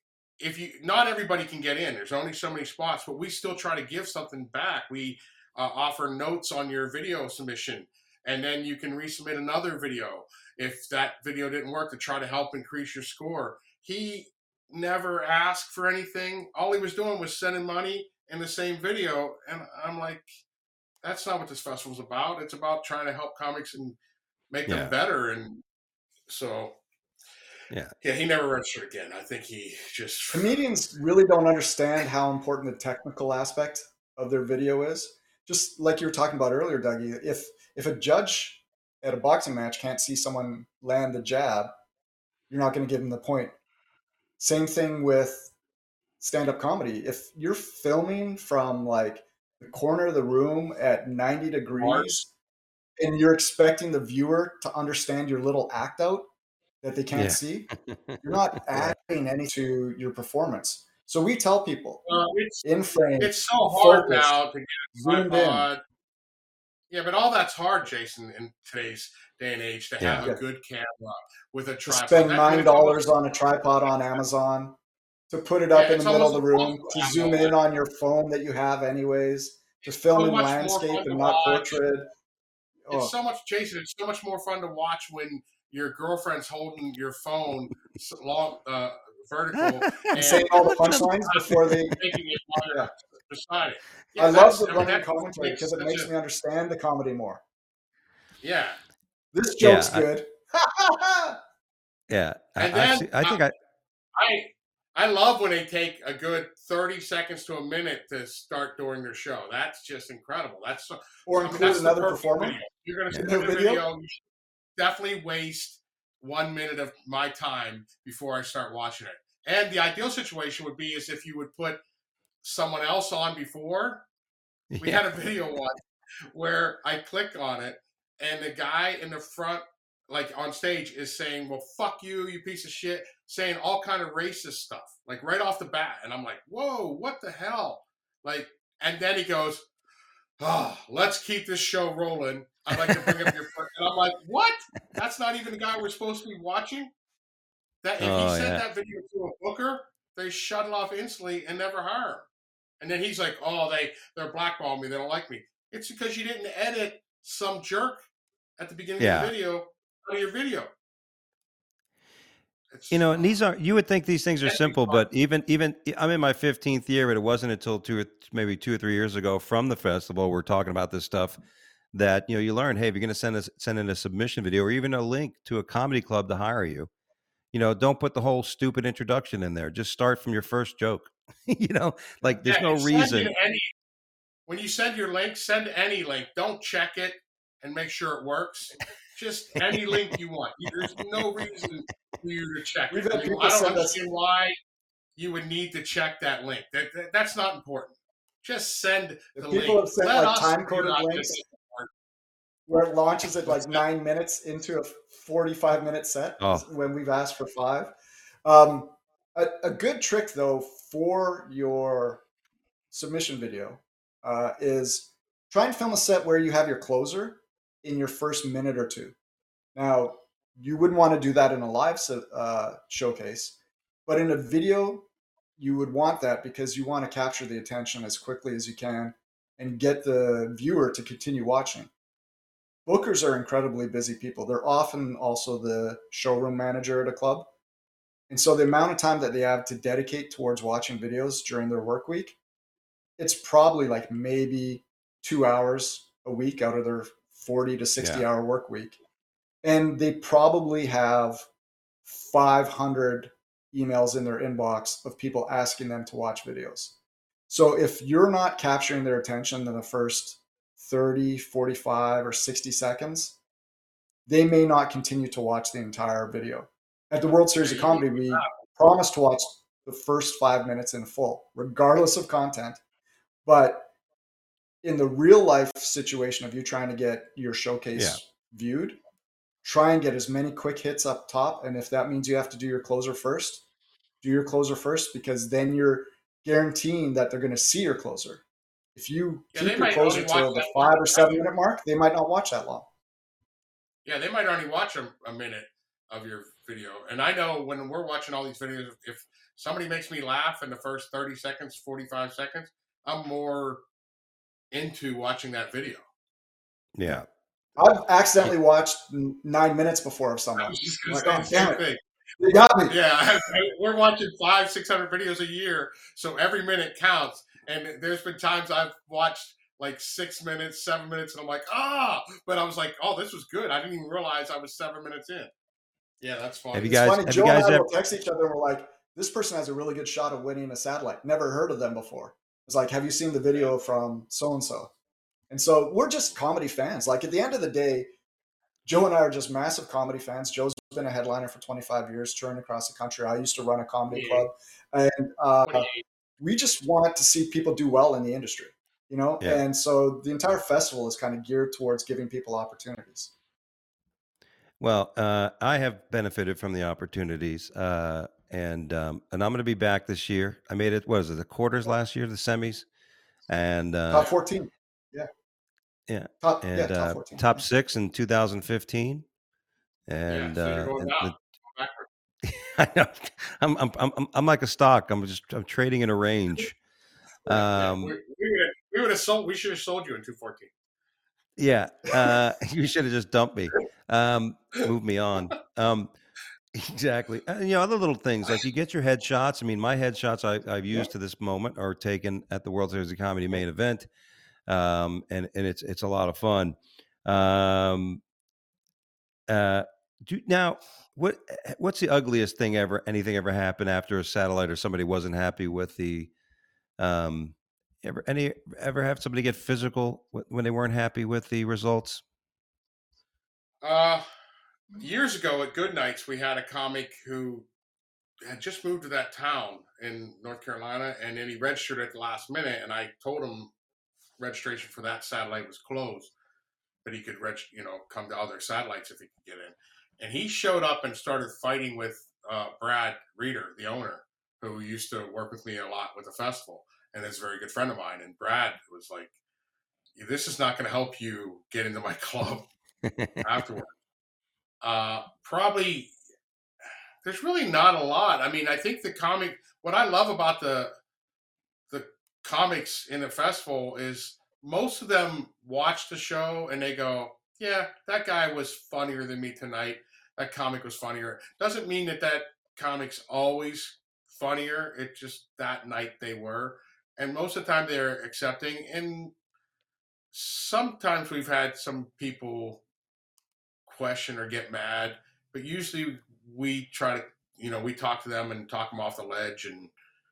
if you, not everybody can get in. There's only so many spots, but we still try to give something back. We uh, offer notes on your video submission, and then you can resubmit another video if that video didn't work, to try to help increase your score. He never asked for anything. All he was doing was sending money in the same video, and I'm like, that's not what this festival's about. It's about trying to help comics and make Yeah. them better. And so, Yeah. yeah, he never registered again. I think he just Comedians really don't understand how important the technical aspect of their video is. Just like you were talking about earlier, Dougie, if if a judge at a boxing match can't see someone land the jab, you're not going to give them the point. Same thing with stand-up comedy. If you're filming from like the corner of the room at ninety degrees and you're expecting the viewer to understand your little act out that they can't Yeah. see, you're not adding any to your performance. So we tell people uh, it's in frame, it's so hard focused, now to get a zoomed in. tripod. Yeah, but all that's hard, Jason, in today's day and age, to have Yeah. a good camera with a To tripod. spend That- nine it's almost- dollars on a tripod on Amazon, to put it up Yeah, in it's the middle of the almost room, to impossible. zoom in on your phone that you have anyways, to film so in much more landscape fun and to not watch. portrait. Oh, It's so much, Jason. It's so much more fun to watch when your girlfriend's holding your phone s- long, uh, vertical, and saying all the punchlines before they. taking it while you're Yeah. beside it. I love that's- the I mean, running that commentary makes because it such makes a- me understand the comedy more. Yeah, This Yeah, joke's I- good. Yeah. I, And I've then, seen- I think I, I I love when they take a good thirty seconds to a minute to start doing their show. That's just incredible. That's so, Or I mean, include that's the another perfect performer. video. You're going to in submit the a video? video. You should definitely waste one minute of my time before I start watching it. And the ideal situation would be is if you would put someone else on before. We yeah. had a video once where I click on it, and the guy in the front, like on stage, is saying, "Well, fuck you, you piece of shit," saying all kind of racist stuff, like right off the bat. And I'm like, "Whoa, what the hell?" Like, and then he goes, "Oh, let's keep this show rolling. I'd like to bring up your," and I'm like, "What? That's not even the guy we're supposed to be watching." That if Oh, he sent yeah. that video to a booker, they shut it off instantly and never hire him. And then he's like, "Oh, they they're blackballing me. They don't like me." It's because you didn't edit some jerk at the beginning Yeah. of the video out of your video. It's, You know, and these are, you would think these things are That'd be simple, fun. but even, even I'm in my fifteenth year, but it wasn't until two or maybe two or three years ago from the festival, we're talking about this stuff that, you know, you learn, hey, if you're going to send us, send in a submission video or even a link to a comedy club to hire you, you know, don't put the whole stupid introduction in there. Just start from your first joke, you know, like there's Yeah, no and send reason. in Any, when you send your link, send any link. Don't check it and make sure it works. Just any link you want. There's no reason for you to check We've it. had I, mean, people I don't send us- understand why you would need to check that link. That, that that's not important. Just send If the people link. have sent, Let like, us time-coded figure out links, this part. where it launches at like nine minutes into a forty-five minute set Oh. when we've asked for five. Um, a, a good trick though for your submission video uh, is try and film a set where you have your closer in your first minute or two. Now, you wouldn't want to do that in a live so, uh, showcase, but in a video, you would want that because you want to capture the attention as quickly as you can and get the viewer to continue watching. Bookers are incredibly busy people. They're often also the showroom manager at a club. And so the amount of time that they have to dedicate towards watching videos during their work week, it's probably like maybe two hours a week out of their forty to sixty Yeah. hour work week. And they probably have five hundred emails in their inbox of people asking them to watch videos. So if you're not capturing their attention in the first thirty, forty-five, or sixty seconds, they may not continue to watch the entire video. At the World Series of Comedy, we promise to watch the first five minutes in full, regardless of content. But in the real life situation of you trying to get your showcase Yeah. viewed, try and get as many quick hits up top. And if that means you have to do your closer first, do your closer first, because then you're guaranteeing that they're going to see your closer. If you Yeah, keep they your might closer only watch till the that five one. or seven minute mark, they might not watch that long. Yeah, they might only watch a, a minute of your video. And I know when we're watching all these videos, if somebody makes me laugh in the first thirty seconds, forty-five seconds, I'm more into watching that video. Yeah. I've accidentally watched nine minutes before of someone. I was just I'm gonna like, say oh, the damn same it. thing. They got me. Yeah, I, I, we're watching five, six hundred videos a year, so every minute counts. And there's been times I've watched like six minutes, seven minutes, and I'm like, ah, but I was like, oh, this was good. I didn't even realize I was seven minutes in. Yeah, that's funny. Have you It's guys? funny. Have Joe you guys and I ever? will text each other. And we're like, this person has a really good shot of winning a satellite. Never heard of them before. It's like, have you seen the video from so and so? And so we're just comedy fans. Like at the end of the day, Joe and I are just massive comedy fans. Joe's been a headliner for twenty-five years, touring across the country. I used to run a comedy club, and uh, we just want to see people do well in the industry, you know. Yeah. And so the entire festival is kind of geared towards giving people opportunities. Well, uh, I have benefited from the opportunities, uh, and um, and I'm going to be back this year. I made it. What was it? The quarters last year, the semis, and uh, Top fourteen. Yeah. Yeah. Top, and yeah, top uh, fourteen. top yeah. six in two thousand fifteen. And, yeah, so you're uh, going and down. the, I know I'm, I'm, I'm, I'm like a stock. I'm just, I'm trading in a range. Yeah, Um, we, we would have, we would have sold. We should have sold you in two fourteen. yeah. Uh, you should have just dumped me. Um, move me on. Um, exactly. And, you know, other little things like you get your headshots. I mean, my headshots I, I've used to this moment are taken at the World Series of Comedy main event. Um, and, and it's, it's a lot of fun. Um, uh, do, now, what what's the ugliest thing ever? Anything ever happened after a satellite or somebody wasn't happy with the? Um, ever any ever have somebody get physical when they weren't happy with the results? Uh, years ago at Good Nights, we had a comic who had just moved to that town in North Carolina, and then he registered at the last minute, and I told him registration for that satellite was closed, but he could reg- you know, come to other satellites if he could get in. And he showed up and started fighting with uh, Brad Reeder, the owner, who used to work with me a lot with the festival and is a very good friend of mine. And Brad was like, this is not going to help you get into my club afterward. Uh, probably, there's really not a lot. I mean, I think the comic, what I love about the the comics in the festival is most of them watch the show and they go, yeah, that guy was funnier than me tonight. That comic was funnier. Doesn't mean that that comic's always funnier. It's just that night they were. And most of the time they're accepting. And sometimes we've had some people question or get mad, but usually we try to, you know, we talk to them and talk them off the ledge and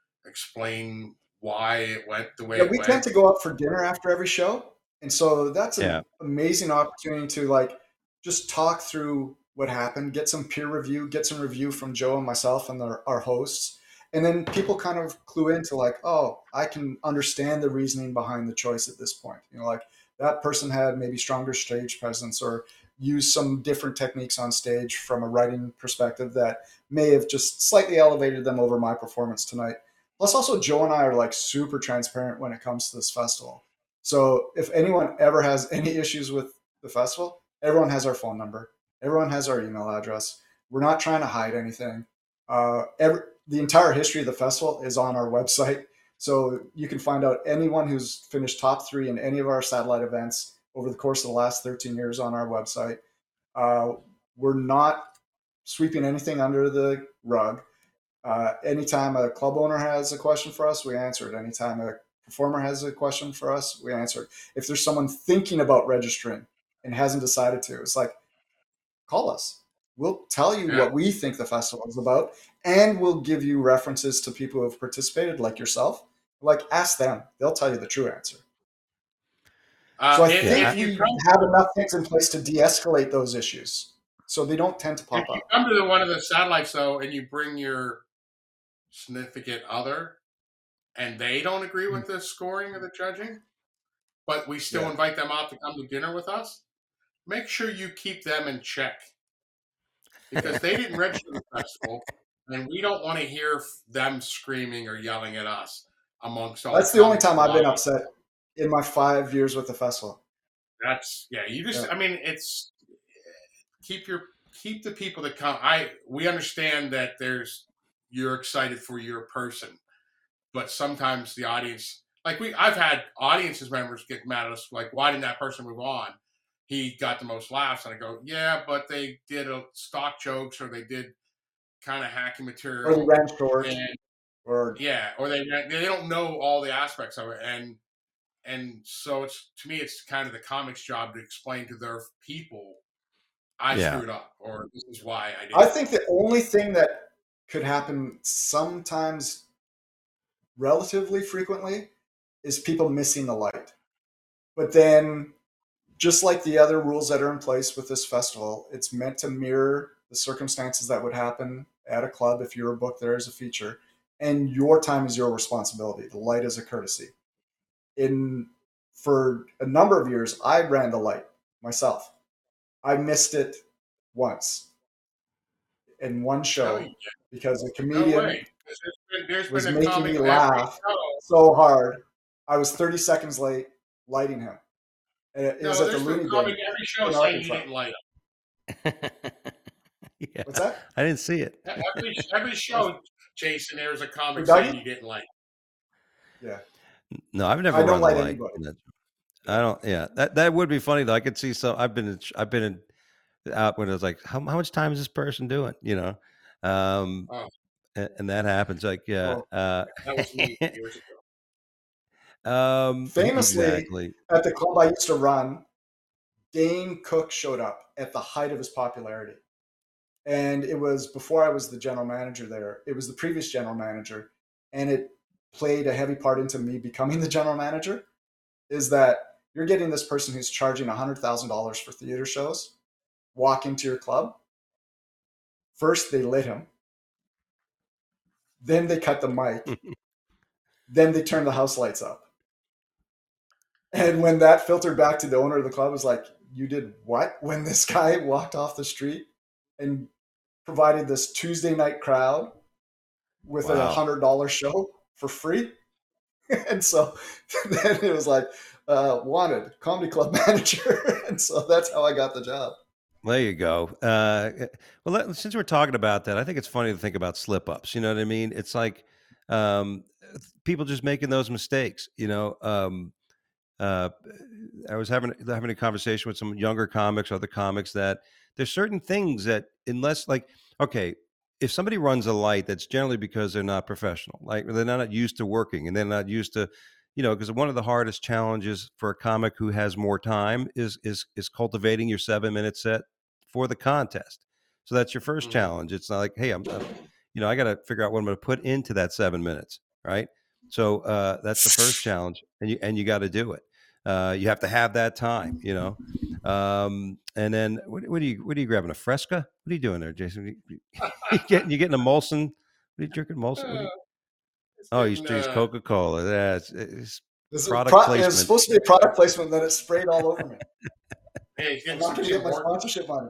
explain why it went the way yeah, it we went. tend to go out for dinner after every show. And so that's an Yeah. amazing opportunity to like just talk through what happened, get some peer review, get some review from Joe and myself and our, our hosts. And then people kind of clue into like, oh, I can understand the reasoning behind the choice at this point. You know, like that person had maybe stronger stage presence or used some different techniques on stage from a writing perspective that may have just slightly elevated them over my performance tonight. Plus, also, Joe and I are like super transparent when it comes to this festival. So if anyone ever has any issues with the festival, everyone has our phone number. Everyone has our email address. We're not trying to hide anything. Uh, every, the entire history of the festival is on our website. So you can find out anyone who's finished top three in any of our satellite events over the course of the last thirteen years on our website. Uh, we're not sweeping anything under the rug. Uh, anytime a club owner has a question for us, we answer it. Anytime a performer has a question for us, we answer it. If there's someone thinking about registering and hasn't decided to, it's like, call us. We'll tell you Yeah. what we think the festival is about, and we'll give you references to people who have participated, like yourself. Like, ask them; they'll tell you the true answer. Uh, so I if, think if we you come, have enough things in place to de-escalate those issues, so they don't tend to if pop you up. come to the, one of the satellites though, and you bring your significant other, and they don't agree with the scoring or the judging, but we still Yeah. invite them out to come to dinner with us, make sure you keep them in check because they didn't register the festival, and we don't want to hear them screaming or yelling at us amongst all. That's the only time I've been upset in my five years with the festival. That's yeah. You just, Yeah. I mean, it's keep your keep the people that come. I we understand that there's you're excited for your person, but sometimes the audience, like we, I've had audiences members get mad at us, like, why didn't that person move on? He got the most laughs, and I go, yeah, but they did a stock jokes or they did kind of hacky Or they material, ran short, and or yeah, or they they don't know all the aspects of it, and and so it's to me, it's kind of the comics' job to explain to their people, I Yeah. screwed up, or this is why I did. I think the only thing that could happen sometimes, relatively frequently, is people missing the light. But then, just like the other rules that are in place with this festival, it's meant to mirror the circumstances that would happen at a club if you were booked there as a feature, and your time is your responsibility. The light is a courtesy. In for a number of years, I ran the light myself. I missed it once in one No, show you- because a no comedian way. There's been, there's was been a making comic me every laugh show. so hard. I was thirty seconds late lighting him. And it, it was No, at the there's been Looney a comic Bin every show in saying you Arkansas. didn't light Yeah. What's that? I didn't see it. up. Every, every show, Jason, there's a comic For Dougie? saying you didn't light up. Yeah. No, I've never I don't run the light light. anybody. in that- I don't. Yeah, that that would be funny though. I could see some. I've been in, I've been in, out when it was like, how how much time is this person doing? You know, um, Oh, and, and that happens. Like, yeah, Well, uh, that was me years ago. um, Famously, exactly. at the club I used to run, Dane Cook showed up at the height of his popularity. And it was before I was the general manager there. It was the previous general manager. And it played a heavy part into me becoming the general manager, is that you're getting this person who's charging one hundred thousand dollars for theater shows walk into your club. First, they lit him. Then they cut the mic. Then they turned the house lights up. And when that filtered back to the owner of the club, was like, you did what? When this guy walked off the street and provided this Tuesday night crowd with a Wow. hundred dollar show for free. And so then it was like, uh, wanted comedy club manager. And so that's how I got the job. There you go. Uh, well, let, since we're talking about that, I think it's funny to think about slip ups. You know what I mean? It's like um, people just making those mistakes. You know, um, uh, I was having having a conversation with some younger comics, other comics, that there's certain things that unless like, okay, if somebody runs a light, that's generally because they're not professional. Like they're not used to working and they're not used to, you know, because one of the hardest challenges for a comic who has more time is is is cultivating your seven minute set for the contest. So that's your first Mhm. challenge. It's not like, hey, I'm, I'm you know, I got to figure out what I'm going to put into that seven minutes, right? So uh, that's the first challenge, and you and you got to do it. Uh, you have to have that time, you know. Um, and then what, what are you what are you grabbing, a Fresca? What are you doing there, Jason? You, you getting you getting a Molson? What are you drinking, Molson? What are you, Uh, it's oh, he's, getting, he's uh, Coca Cola. That's it's This is product pro- it was placement. supposed to be a product placement, then it sprayed all over me. hey, he's I'm getting not some going to Tim get my Hortons. sponsorship money.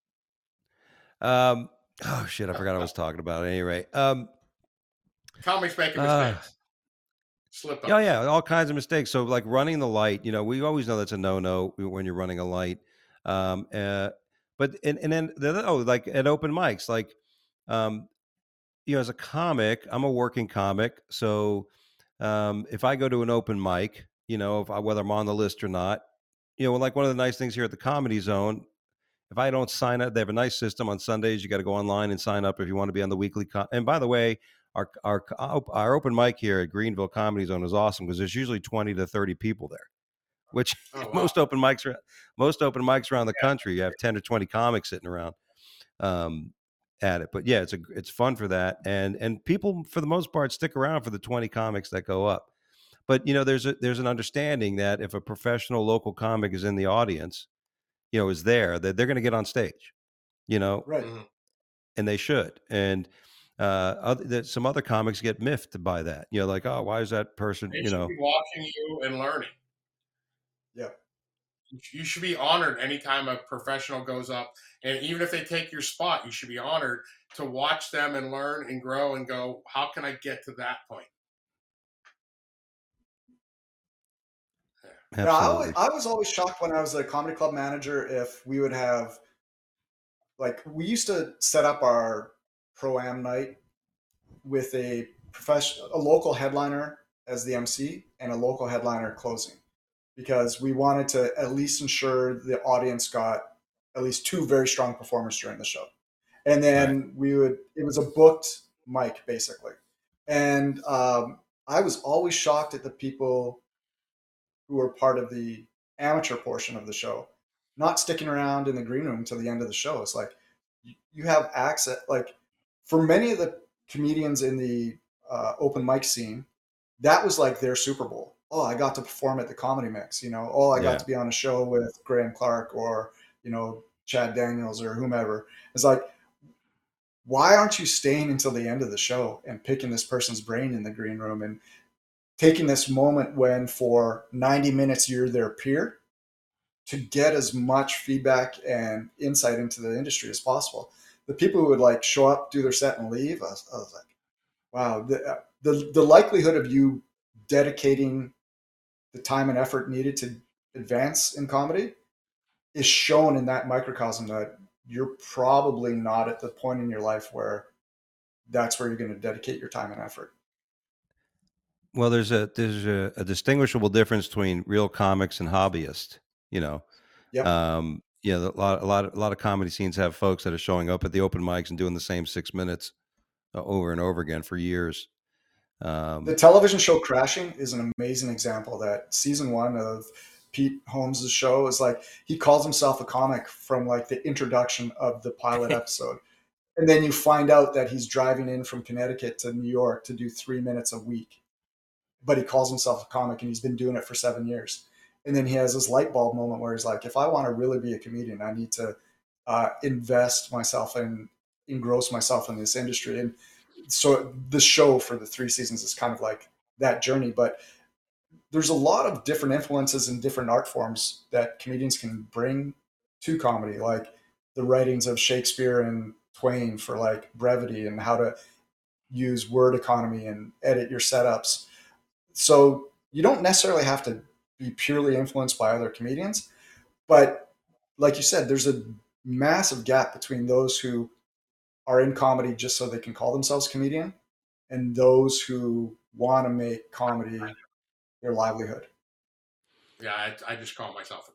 Um, oh shit, I forgot I was talking about. At any rate, um, Comics making uh, mistakes. Slip yeah, ups. yeah, all kinds of mistakes. So like running the light, you know, we always know that's a no-no when you're running a light. Um, uh, but and and then the other, oh, like at open mics, like, um, you know, as a comic, I'm a working comic, so um, if I go to an open mic, you know, if I, whether I'm on the list or not, you know, like one of the nice things here at the Comedy Zone, if I don't sign up, they have a nice system on Sundays. You got to go online and sign up if you want to be on the weekly. Com- and by the way, our our our open mic here at Greenville Comedy Zone is awesome because there's usually twenty to thirty people there, which Oh, wow. most open mics are most open mics around the country. You have ten to twenty comics sitting around um, at it. But yeah, it's a it's fun for that, and and people for the most part stick around for the twenty comics that go up. But you know, there's a there's an understanding that if a professional local comic is in the audience, you know, is there, that they're going to get on stage, you know, Right. Mhm. and they should. And uh, other, that some other comics get miffed by that. You know, like, oh, why is that person? They You should know, be watching you and learning. Yeah. You should be honored anytime a professional goes up, and even if they take your spot, you should be honored to watch them and learn and grow and go, how can I get to that point? Yeah, I, always, absolutely. I was always shocked when I was a comedy club manager if we would have like we used to set up our pro-am night with a professional, a local headliner as the M C and a local headliner closing, because we wanted to at least ensure the audience got at least two very strong performers during the show. And then right. we would, it was a booked mic basically. And um, I was always shocked at the people who were part of the amateur portion of the show not sticking around in the green room till the end of the show. It's like you have access, like for many of the comedians in the uh, open mic scene, that was like their Super Bowl. Oh, I got to perform at the Comedy Mix, you know. Oh, I got yeah. to be on a show with Graham Clark or, you know, Chad Daniels or whomever. It's like, why aren't you staying until the end of the show and picking this person's brain in the green room and taking this moment when for ninety minutes you're their peer to get as much feedback and insight into the industry as possible? The people who would like show up, do their set and leave, I was, I was like, wow, the, the, the likelihood of you dedicating the time and effort needed to advance in comedy is shown in that microcosm that you're probably not at the point in your life where that's where you're going to dedicate your time and effort. Well, there's a there's a, a distinguishable difference between real comics and hobbyists. You know, yep. um, yeah, a lot a lot a lot of comedy scenes have folks that are showing up at the open mics and doing the same six minutes uh, over and over again for years. Um, the television show Crashing is an amazing example. That season one of Pete Holmes' show is like, he calls himself a comic from like the introduction of the pilot episode. And then you find out that he's driving in from Connecticut to New York to do three minutes a week. But he calls himself a comic and he's been doing it for seven years. And then he has this light bulb moment where he's like, if I want to really be a comedian, I need to uh, invest myself and engross myself in this industry. And so the show for the three seasons is kind of like that journey. But there's a lot of different influences and different art forms that comedians can bring to comedy, like the writings of Shakespeare and Twain for like brevity and how to use word economy and edit your setups. So you don't necessarily have to be purely influenced by other comedians, but like you said, there's a massive gap between those who are in comedy just so they can call themselves comedian and those who want to make comedy their livelihood. Yeah, I, I just call myself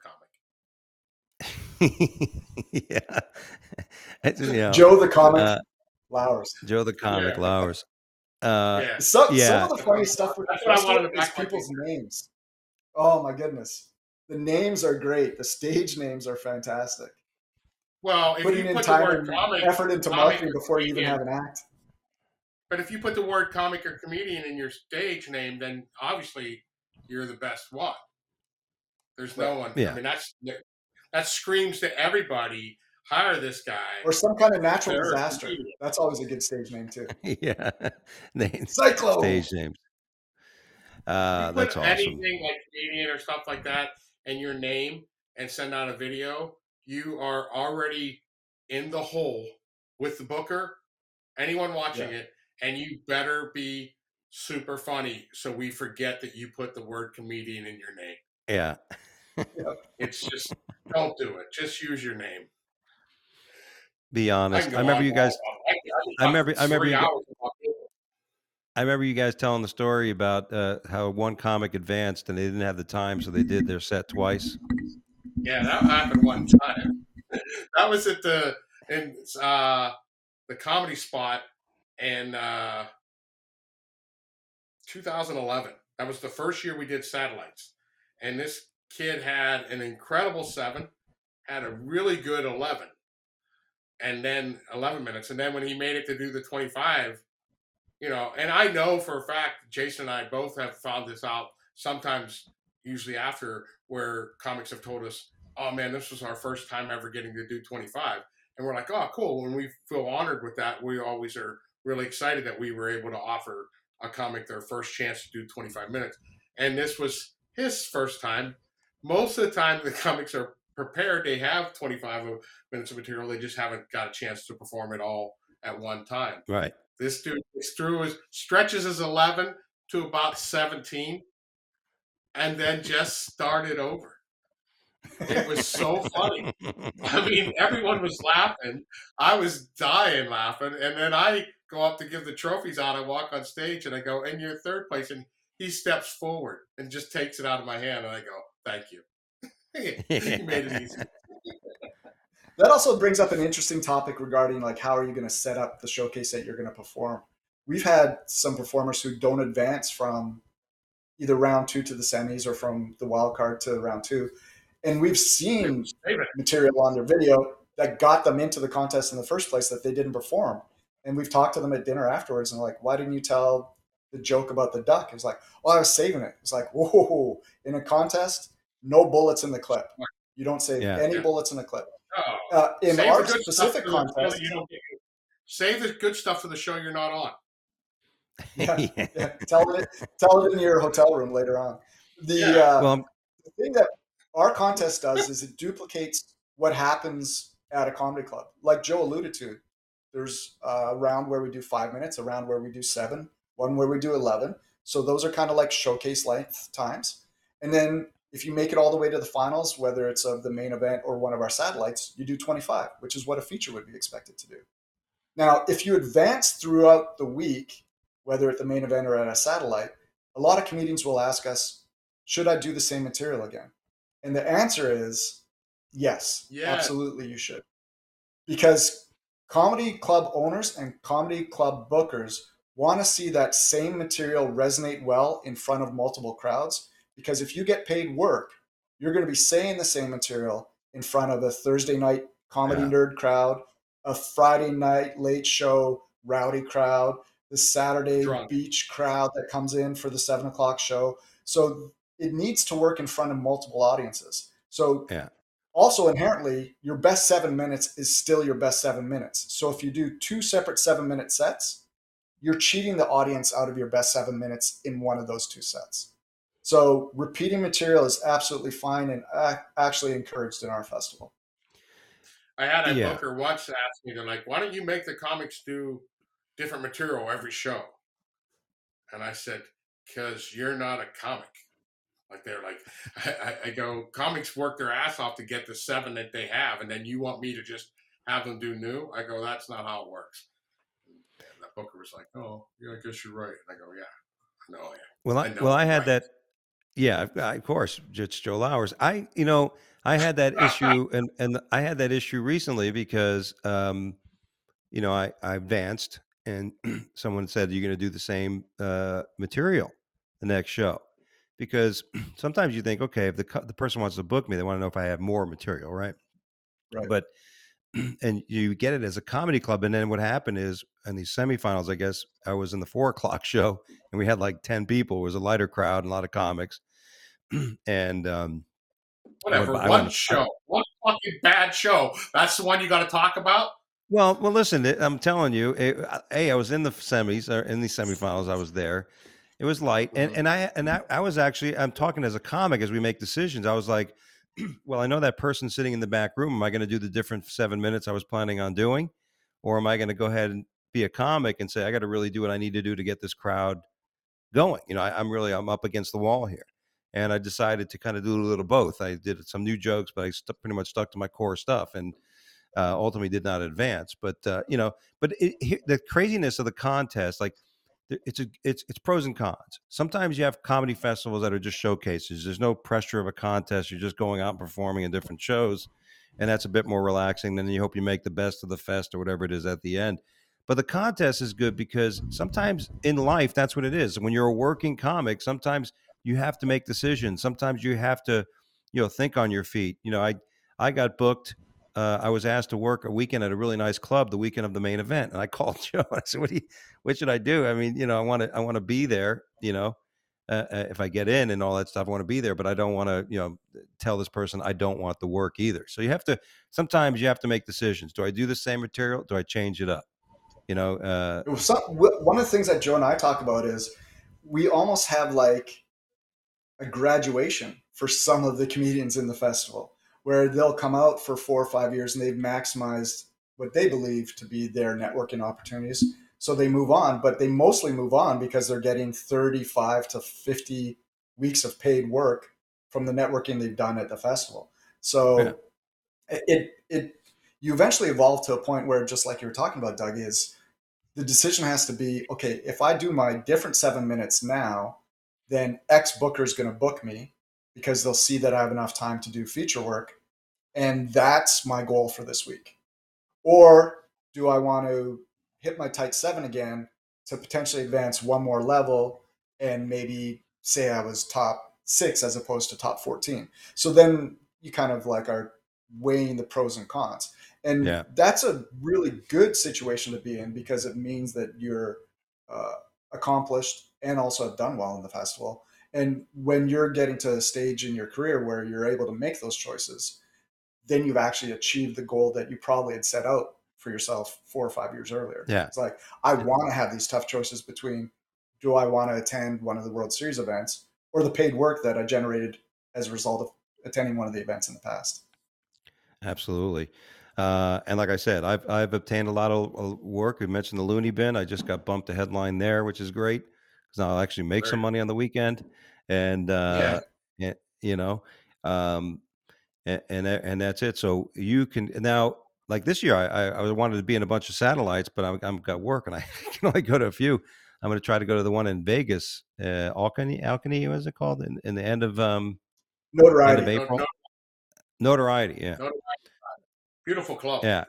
a comic. yeah. You know, Joe the comic uh, Lowers. Joe the comic yeah. Lowers. Uh, yeah. So, yeah. Some of the funny stuff with the is people's names. Oh my goodness. The names are great. The stage names are fantastic. Well, if Putting you in put time the word and comic, effort into comic marketing before you even have an act. But if you put the word comic or comedian in your stage name, then obviously you're the best one. There's no one. Yeah. I mean, that's that screams to everybody, hire this guy. Or some kind of natural They're disaster. That's always a good stage name too. yeah. Names. Cyclone. Stage names. Uh, you put that's awesome. Anything like Canadian or stuff like that in your name and send out a video, you are already in the hole with the booker, anyone watching yeah. it, and you better be super funny so we forget that you put the word comedian in your name. Yeah. It's just, don't do it. Just use your name. Be honest. I, I remember you guys. I, I, I remember. I remember. You, I remember you guys telling the story about uh, how one comic advanced and they didn't have the time, so they did their set twice. Yeah, that happened one time. That was at the in uh, the Comedy Spot in uh, two thousand eleven. That was the first year we did satellites, and this kid had an incredible seven, had a really good eleven, and then eleven minutes. And then when he made it to do the twenty-five, you know, and I know for a fact, Jason and I both have found this out sometimes, usually after, where comics have told us, oh man, this was our first time ever getting to do twenty-five. And we're like, oh, cool. When we feel honored with that, we always are really excited that we were able to offer a comic their first chance to do twenty-five minutes. And this was his first time. Most of the time, the comics are prepared. They have twenty-five minutes of material. They just haven't got a chance to perform it all at one time. Right. This dude through his stretches his eleven to about seventeen, and then just started over. It was so funny. I mean, everyone was laughing. I was dying laughing. And then I go up to give the trophies out. I walk on stage and I go, and you're third place. And he steps forward and just takes it out of my hand. And I go, thank you. He made it easy. That also brings up an interesting topic regarding like how are you going to set up the showcase that you're going to perform. We've had some performers who don't advance from either round two to the semis or from the wild card to round two. And we've seen material on their video that got them into the contest in the first place that they didn't perform. And we've talked to them at dinner afterwards and like, why didn't you tell the joke about the duck? It's like, oh, I was saving it. It's like, whoa, in a contest, no bullets in the clip. You don't save Yeah. any Yeah. bullets in the clip. Oh, Uh, in save our the good specific stuff for the show contest, you don't get. Save the good stuff for the show you're not on. yeah, Yeah. yeah, tell it, tell it in your hotel room later on. The, Yeah. uh, Well, the thing that our contest does is it duplicates what happens at a comedy club. Like Joe alluded to, there's a round where we do five minutes, a round where we do seven, one where we do eleven. So those are kind of like showcase length times. And then if you make it all the way to the finals, whether it's of the main event or one of our satellites, you do twenty-five, which is what a feature would be expected to do. Now, if you advance throughout the week, whether at the main event or at a satellite, a lot of comedians will ask us, should I do the same material again? And the answer is yes, Yeah. absolutely you should. Because comedy club owners and comedy club bookers want to see that same material resonate well in front of multiple crowds. Because if you get paid work, you're going to be saying the same material in front of a Thursday night comedy Yeah. nerd crowd, a Friday night late show rowdy crowd, the Saturday Drunk. beach crowd that comes in for the seven o'clock show. So it needs to work in front of multiple audiences. So Yeah. also inherently, your best seven minutes is still your best seven minutes. So if you do two separate seven minute sets, you're cheating the audience out of your best seven minutes in one of those two sets. So repeating material is absolutely fine and ac- actually encouraged in our festival. I had a Yeah. booker once ask me, they're like, why don't you make the comics do different material every show? And I said, because you're not a comic. Like they're like, I, I go, comics work their ass off to get the seven that they have, and then you want me to just have them do new? I go, that's not how it works. And the booker was like, oh, yeah, I guess you're right. And I go, yeah, no, yeah. Well, I, I know well, I you're had right. that. Yeah, I- of course, just Joe Lowers. I, you know, I had that issue, and and I had that issue recently because, um, you know, I I advanced, and someone said you're going to do the same uh, material the next show, because sometimes you think, okay, if the co- the person wants to book me, they want to know if I have more material, right? Right. But and you get it as a comedy club, and then what happened is in these semifinals, I guess I was in the four o'clock show, and we had like ten people. It was a lighter crowd and a lot of comics, and um, Whatever, I one went- show, one fucking bad show. That's the one you got to talk about? well, well, listen, it- I'm telling you, it, hey, I was in the semis or in the semifinals. I was there. It was light, and and I and I, I was actually I'm talking as a comic as we make decisions. I was like, well, I know that person sitting in the back room. Am I going to do the different seven minutes I was planning on doing, or am I going to go ahead and be a comic and say I got to really do what I need to do to get this crowd going? You know, I, I'm really I'm up against the wall here, and I decided to kind of do a little both. I did some new jokes, but I stu- pretty much stuck to my core stuff, and uh, ultimately did not advance. But uh, you know, but it, he- the craziness of the contest, like th- it's a it's it's pros and cons. Sometimes you have comedy festivals that are just showcases. There's no pressure of a contest. You're just going out and performing in different shows, and that's a bit more relaxing. Then you hope you make the best of the fest or whatever it is at the end. But the contest is good because sometimes in life that's what it is. When you're a working comic, sometimes you have to make decisions. Sometimes you have to, you know, think on your feet. You know, I I got booked. Uh, I was asked to work a weekend at a really nice club the weekend of the main event, and I called Joe. And I said, "What do you? What should I do? I mean, you know, I want to, I want to be there. You know, uh, uh, if I get in and all that stuff, I want to be there. But I don't want to, you know, tell this person I don't want the work either. So you have to. Sometimes you have to make decisions. Do I do the same material? Do I change it up? You know, uh, It was some, one of the things that Joe and I talk about is we almost have like a graduation for some of the comedians in the festival where they'll come out for four or five years and they've maximized what they believe to be their networking opportunities. So they move on, but they mostly move on because they're getting thirty-five to fifty weeks of paid work from the networking they've done at the festival. So Yeah. it it you eventually evolve to a point where, just like you were talking about, Doug, is the decision has to be, okay, if I do my different seven minutes now, then X booker is going to book me because they'll see that I have enough time to do feature work. And that's my goal for this week. Or do I want to hit my tight seven again to potentially advance one more level and maybe say I was top six as opposed to top fourteen? So then you kind of like are weighing the pros and cons. And Yeah. that's a really good situation to be in because it means that you're uh, accomplished and also have done well in the festival. And when you're getting to a stage in your career where you're able to make those choices, then you've actually achieved the goal that you probably had set out for yourself four or five years earlier. Yeah. It's like, I want to have these tough choices between, do I want to attend one of the World Series events or the paid work that I generated as a result of attending one of the events in the past? Absolutely. Uh, and like I said, I've I've obtained a lot of uh, work. We mentioned the Looney Bin. I just got bumped to headline there, which is great because now I'll actually make some Right. money on the weekend. And uh, yeah, you know, um, and, and and that's it. So you can now, like this year, I I I wanted to be in a bunch of satellites, but I'm I'm got work and I can only go to a few. I'm going to try to go to the one in Vegas, uh, Alkany, Alkany, what is it called? In, in the end of um end of Notoriety. No, April. no, Notoriety, yeah, no, beautiful club. yeah.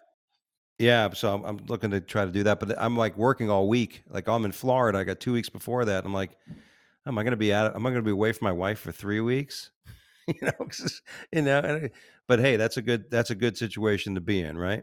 Yeah, so I'm, I'm looking to try to do that, but I'm like working all week. Like I'm in Florida. I got two weeks before that. I'm like, am I going to be out? Am I going to be away from my wife for three weeks? you know, 'cause, you know. and- But hey, that's a good that's a good situation to be in, right?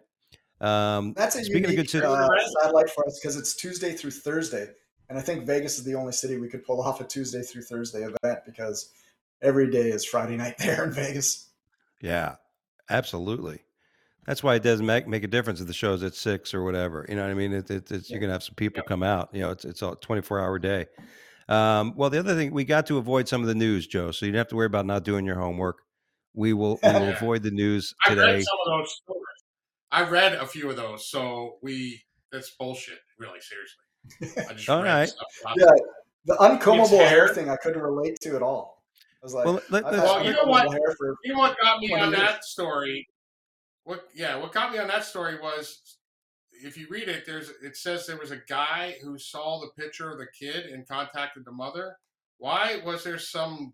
Um, That's a speaking of unique good, sit- uh, satellite for us because it's Tuesday through Thursday. And I think Vegas is the only city we could pull off a Tuesday through Thursday event because every day is Friday night there in Vegas. yeah, absolutely. That's why it doesn't make make a difference if the show's at six or whatever. You know what I mean? It, it, it's you're gonna have some people come out. You know, it's it's a twenty-four hour day. Um, well, the other thing, we got to avoid some of the news, Joe. So you don't have to worry about not doing your homework. We will we will Yeah. avoid the news I read today. some of those stories. I read a few of those, so we that's bullshit. Really, seriously. I just All read right. stuff. About Yeah, the uncombable It's hair hair. thing I couldn't relate to at all. I was like, Well, let, I've let's, had Well, you know let, what? uncombable hair for You know what got me twenty on years. that story? What? Yeah, what got me on that story was, if you read it, there's it says there was a guy who saw the picture of the kid and contacted the mother. Why was there some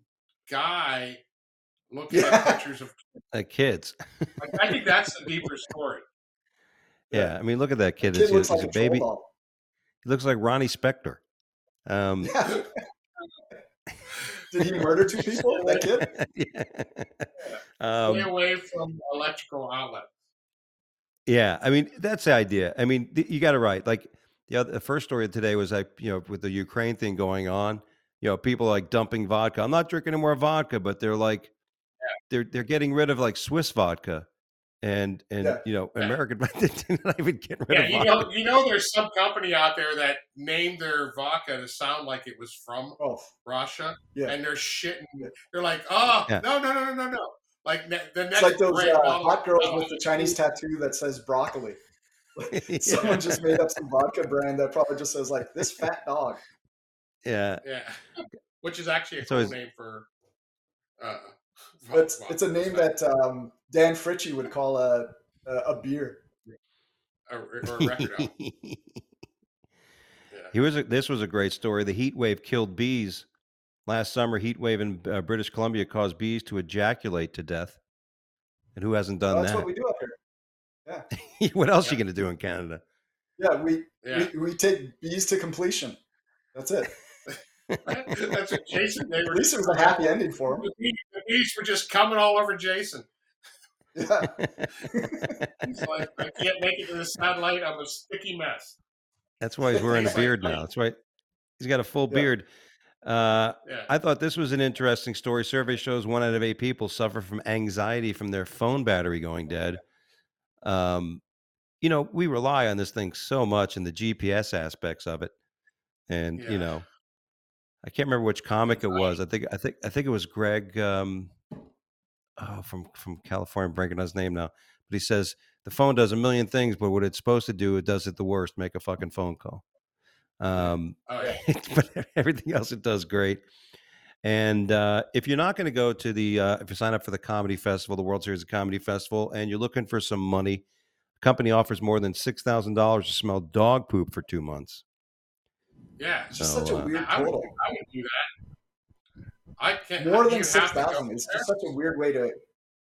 guy looking at Yeah, pictures of? uh, kids. Like, I think that's the deeper story. Yeah, I mean, look at that the kid. kid He's a, looks like he's a a troll baby. doll. He looks like Ronnie Spector. Um, Yeah. Did he murder two people? That kid? yeah. Stay Um, away from electrical outlets. yeah, I mean, that's the idea. I mean, th- you got it right. Like the other, the first story of today was like, you know, with the Ukraine thing going on, you know, people like dumping vodka. I'm not drinking any more vodka, but they're like, they're they're getting rid of like Swiss vodka, and and Yeah. you know, Yeah. American. They're not even getting rid Yeah, of you vodka. know, you know, there's some company out there that named their vodka to sound like it was from Oh, Russia, yeah. and they're shitting. Yeah. They're like, oh, Yeah. no, no, no, no, no, no. Like ne- the It's next like those great uh, bottle hot of girls vodka- with the Chinese tattoo that says broccoli. Yeah. Someone just made up some vodka brand that probably just says like this fat dog. Yeah, Yeah, which is actually a It's cool always- name for. Uh, It's vodka. it's a name that um, Dan Fritchie would call a a, a beer. a, or a record album. Yeah. He was a, this was a great story. The heat wave killed bees. Last summer, heat wave in uh, British Columbia caused bees to ejaculate to death. And who hasn't done Well, that's that? what we do up here. Yeah, what else Yeah. are you going to do in Canada? yeah. We, Yeah. we we take bees to completion. That's it. That's what Jason. They At were. least it was a happy ending for him. The bees, the bees were just coming all over Jason. Yeah. He's like, I can't make it to the satellite. I'm a sticky mess. That's why he's wearing a He's like, beard now. That's right. He's got a full Yeah. beard. Uh, Yeah. I thought this was an interesting story. Survey shows one out of eight people suffer from anxiety from their phone battery going dead. Um, you know, we rely on this thing so much in the G P S aspects of it, and Yeah. you know, I can't remember which comic it was. I think I think I think it was Greg um, oh, from from California. I'm breaking his name now, but he says the phone does a million things, but what it's supposed to do, it does it the worst: make a fucking phone call. Um, Oh yeah. but everything else it does great. And uh, if you're not going to go to the, uh, if you sign up for the comedy festival, the World Series of Comedy Festival, and you're looking for some money, the company offers more than six thousand dollars to smell dog poop for two months. Yeah, It's just So, such a uh, weird I would, total. I would do that. I can't. More you than have six to go thousand is there. just such a weird way to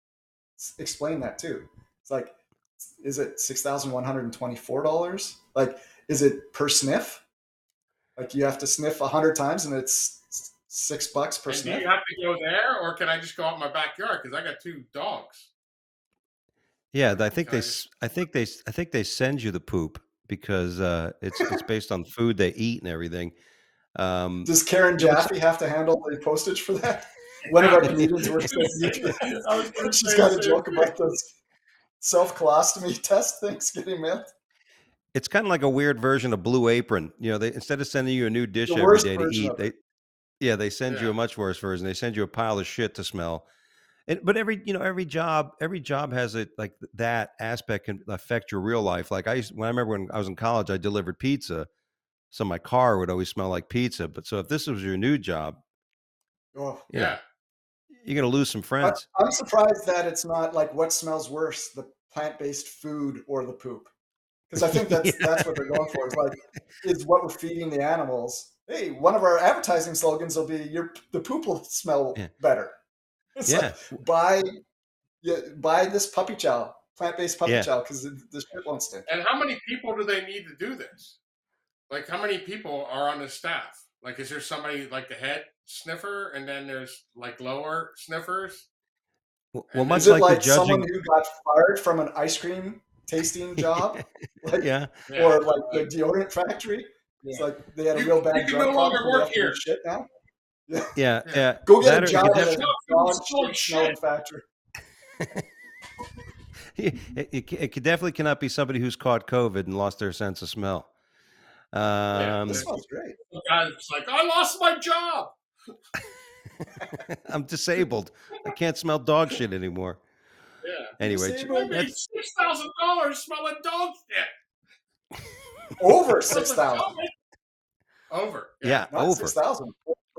s- explain that too. It's like, is it six thousand one hundred twenty-four dollars? Like, is it per sniff? Like you have to sniff a hundred times and it's s- six bucks per And do sniff. you have to go there, or can I just go out in my backyard? Because I got two dogs. yeah, I think Can they, I s- just? I think they, s- I think they send you the poop because uh, it's it's based on food they eat and everything. Um, Does Karen you know, it's- Jaffe have to handle the postage for that? One of our comedians works at U P S. I was gonna She's say got the a same joke thing. about those self-colostomy test things getting mailed. it's kind of like a weird version of Blue Apron. You know, they instead of sending you a new dish The every worst day to version eat, of they it. yeah, they send you Yeah. a much worse version. They send you a pile of shit to smell. And but every you know every job every job has it like that aspect can affect your real life. Like I used when I remember when I was in college, I delivered pizza, so my car would always smell like pizza. But so if this was your new job, Oh. you know, Yeah. you're gonna lose some I, friends. I'm surprised that it's not like what smells worse, the plant-based food or the poop. Because I think that's Yeah. that's what they're going for. It's like, is what we're feeding the animals. Hey, one of our advertising slogans will be your the poop will smell Yeah. better. It's Yeah, like buy yeah, buy this puppy chow, plant-based puppy Yeah. chow, because the shit won't stink. And how many people do they need to do this? Like, how many people are on the staff? Like, is there somebody like the head sniffer, and then there's like lower sniffers? well, well, And much Is it like like the someone judging. who got fired from an ice cream tasting job, like Yeah, Yeah. or like the deodorant factory? It's Yeah. like they had a You- real you bad can drug no longer problem. They work have to do here. shit now. Yeah. yeah, Yeah. yeah. Go get That a or you job could at def- a Shut up, you non smell shit smelling shit. factory. it, it, it could definitely cannot be somebody who's caught COVID and lost their sense of smell. Yeah. Um, This smells great. The guy's like, I lost my job. I'm disabled. I can't smell dog shit anymore. Yeah. Anyway, Disabled. I made that's six thousand dollars smelling dog shit. Over What's six the thousand. comment? Over. yeah, Not over. six thousand.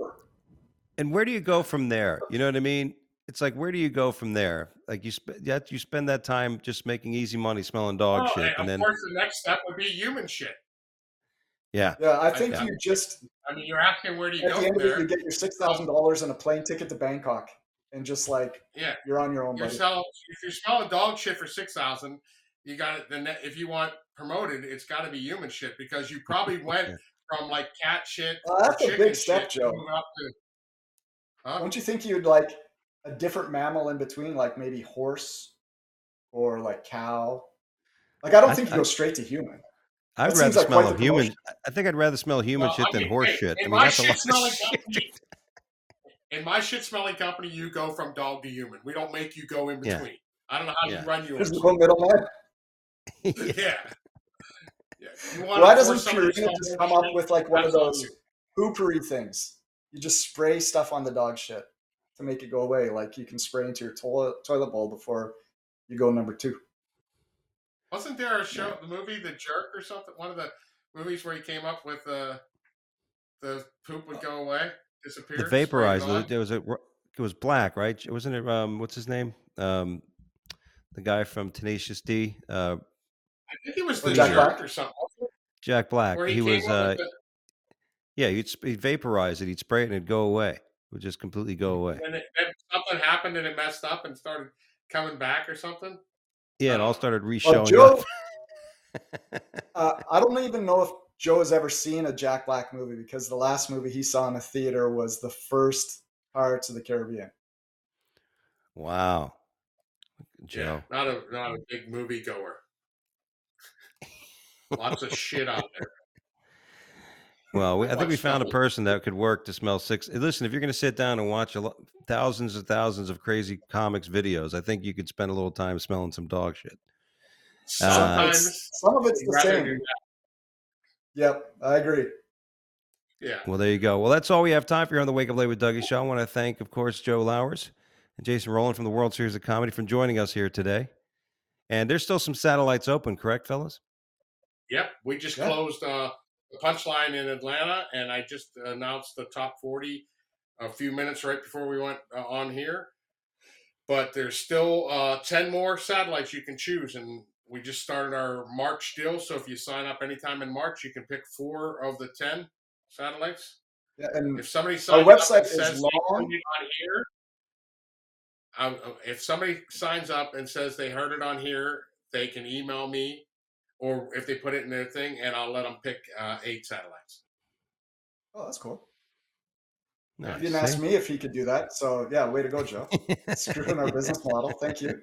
And where do you go from there? You know what I mean? It's like where do you go from there? Like you spend yeah, you spend that time just making easy money smelling dog Well, shit, and and of then course, the next step would be human shit. yeah, Yeah, I I think Yeah. you just I mean, you're asking where do you at go the end from of it, there? you get your six thousand dollars and a plane ticket to Bangkok, and just like Yeah. you're on your own, You're buddy. sell, if you're smelling dog shit for six thousand, you got it. Then if you want promoted, it's got to be human shit because you probably went Yeah. from like cat shit Well, or that's a chicken big step, shit to Joe. move up to. Huh? Don't you think you'd like a different mammal in between, like maybe horse or like cow? Like I don't I, think you I, go straight to human. I'd That seems rather like smell quite a the human. promotion. I think I'd rather smell human Well, shit I than mean, horse hey, shit. in I mean, my that's a shit lot of smelling shit. company, in my shit smelling company, you go from dog to human. We don't make you go in Yeah. between. I don't know how Yeah. you run There's yours. no middleman. Yeah. Yeah. Yeah. You want Why to doesn't force somebody to Purina smell just more come up shit? with like one of That's on those you. poopery things? You just spray stuff on the dog shit to make it go away. Like you can spray into your toilet toilet bowl before you go number two. Wasn't there a show, the movie The Jerk or something? One of the movies where he came up with uh, the poop would go away, disappear. The spray it vaporizer. on? There was a. It was black, right? Wasn't it? Um, what's his name? Um, the guy from Tenacious D. Uh, I think it was Or The Jack Jerk Black? or something. wasn't it? Jack Black. Where he, He came was. up Uh, with the, yeah, he'd, sp- he'd vaporize it. He'd spray it and it'd go away. It would just completely go away. and it, and something happened and it messed up and started coming back or something. Yeah, it all Oh. started Well, re-showing Joe, up. uh, I don't even know if Joe has ever seen a Jack Black movie because the last movie he saw in a theater was the first Pirates of the Caribbean. Wow, Joe. Yeah, not a not a big movie goer. Lots of shit out there. Well, we, I think we Watch found a stuff. person that could work to smell six. Listen, if you're going to sit down and watch a lo- thousands and thousands of crazy comics videos, I think you could spend a little time smelling some dog shit. Uh, Sometimes It's, some of it's you'd the rather same. do that. Yep, I agree. Yeah. Well, there you go. Well, that's all we have time for here on the Wake Up Late with Dougie show. I want to thank, of course, Joe Lowers and Jason Rowland from the World Series of Comedy for joining us here today. And there's still some satellites open, correct, fellas? Yep. We just Yeah. closed uh, the Punchline in Atlanta, and I just announced the top forty a few minutes right before we went uh, on here. But there's still uh, ten more satellites you can choose, and we just started our March deal. So if you sign up anytime in March, you can pick four of the ten satellites. Yeah, and if somebody our signs website up and is says long. they heard it on here, um, if somebody signs up and says they heard it on here, they can email me, or if they put it in their thing, and I'll let them pick uh, eight satellites. Oh, that's cool. Nice. He didn't ask me if he could do that. So, yeah, way to go, Joe. Screwing our business model. Thank you.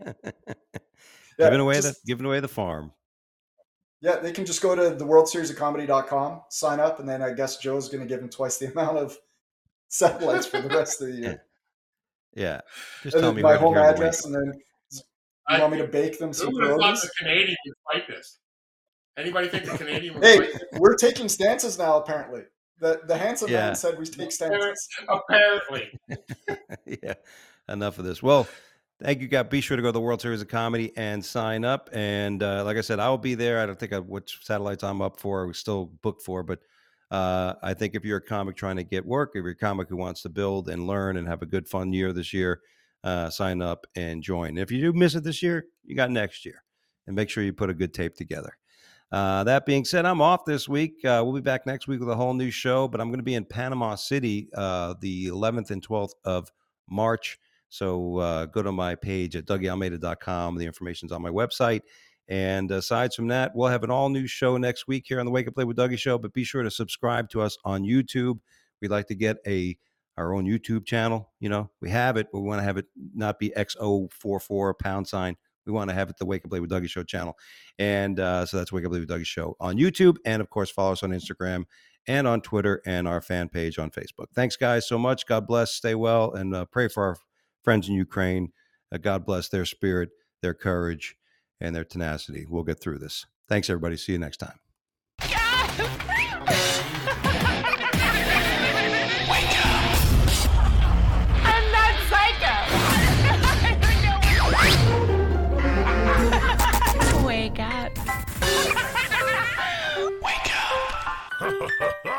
Yeah, giving away just, the giving away the farm. Yeah, they can just go to the world series of comedy dot com, sign up, and then I guess Joe's going to give them twice the amount of satellites for the rest of the year. Yeah, just and tell me my right home here in the address, wake. and then you I, want me to bake them some Who would have thought pierogies? the Canadian would fight this? Anybody think the Canadian would Hey, fight this? we're taking stances now, apparently. The the handsome Yeah. man said we take stances. Apparently. Yeah, enough of this. Well, thank you, guys. Be sure to go to the World Series of Comedy and sign up. And uh, like I said, I will be there. I don't think I, which satellites I'm up for. We're still booked for, but uh, I think if you're a comic trying to get work, if you're a comic who wants to build and learn and have a good fun year this year, uh, sign up and join. If you do miss it this year, you got next year, and make sure you put a good tape together. Uh, that being said, I'm off this week. Uh, we'll be back next week with a whole new show, but I'm going to be in Panama City uh, the eleventh and twelfth of March. So uh, go to my page at dougie almeida dot com. The information's on my website. And aside from that, we'll have an all new show next week here on the Wake Up Late with Dougie show. But be sure to subscribe to us on YouTube. We'd like to get a our own YouTube channel. You know, we have it, but we want to have it not be X O forty-four pound sign. We want to have it the Wake Up Late with Dougie show channel. And uh, so that's Wake Up Late with Dougie show on YouTube. And of course, follow us on Instagram and on Twitter and our fan page on Facebook. Thanks, guys, so much. God bless. Stay well. And uh, pray for our friends in Ukraine. Uh, God bless their spirit, their courage, and their tenacity. We'll get through this. Thanks, everybody. See you next time. Wake up. Wake up.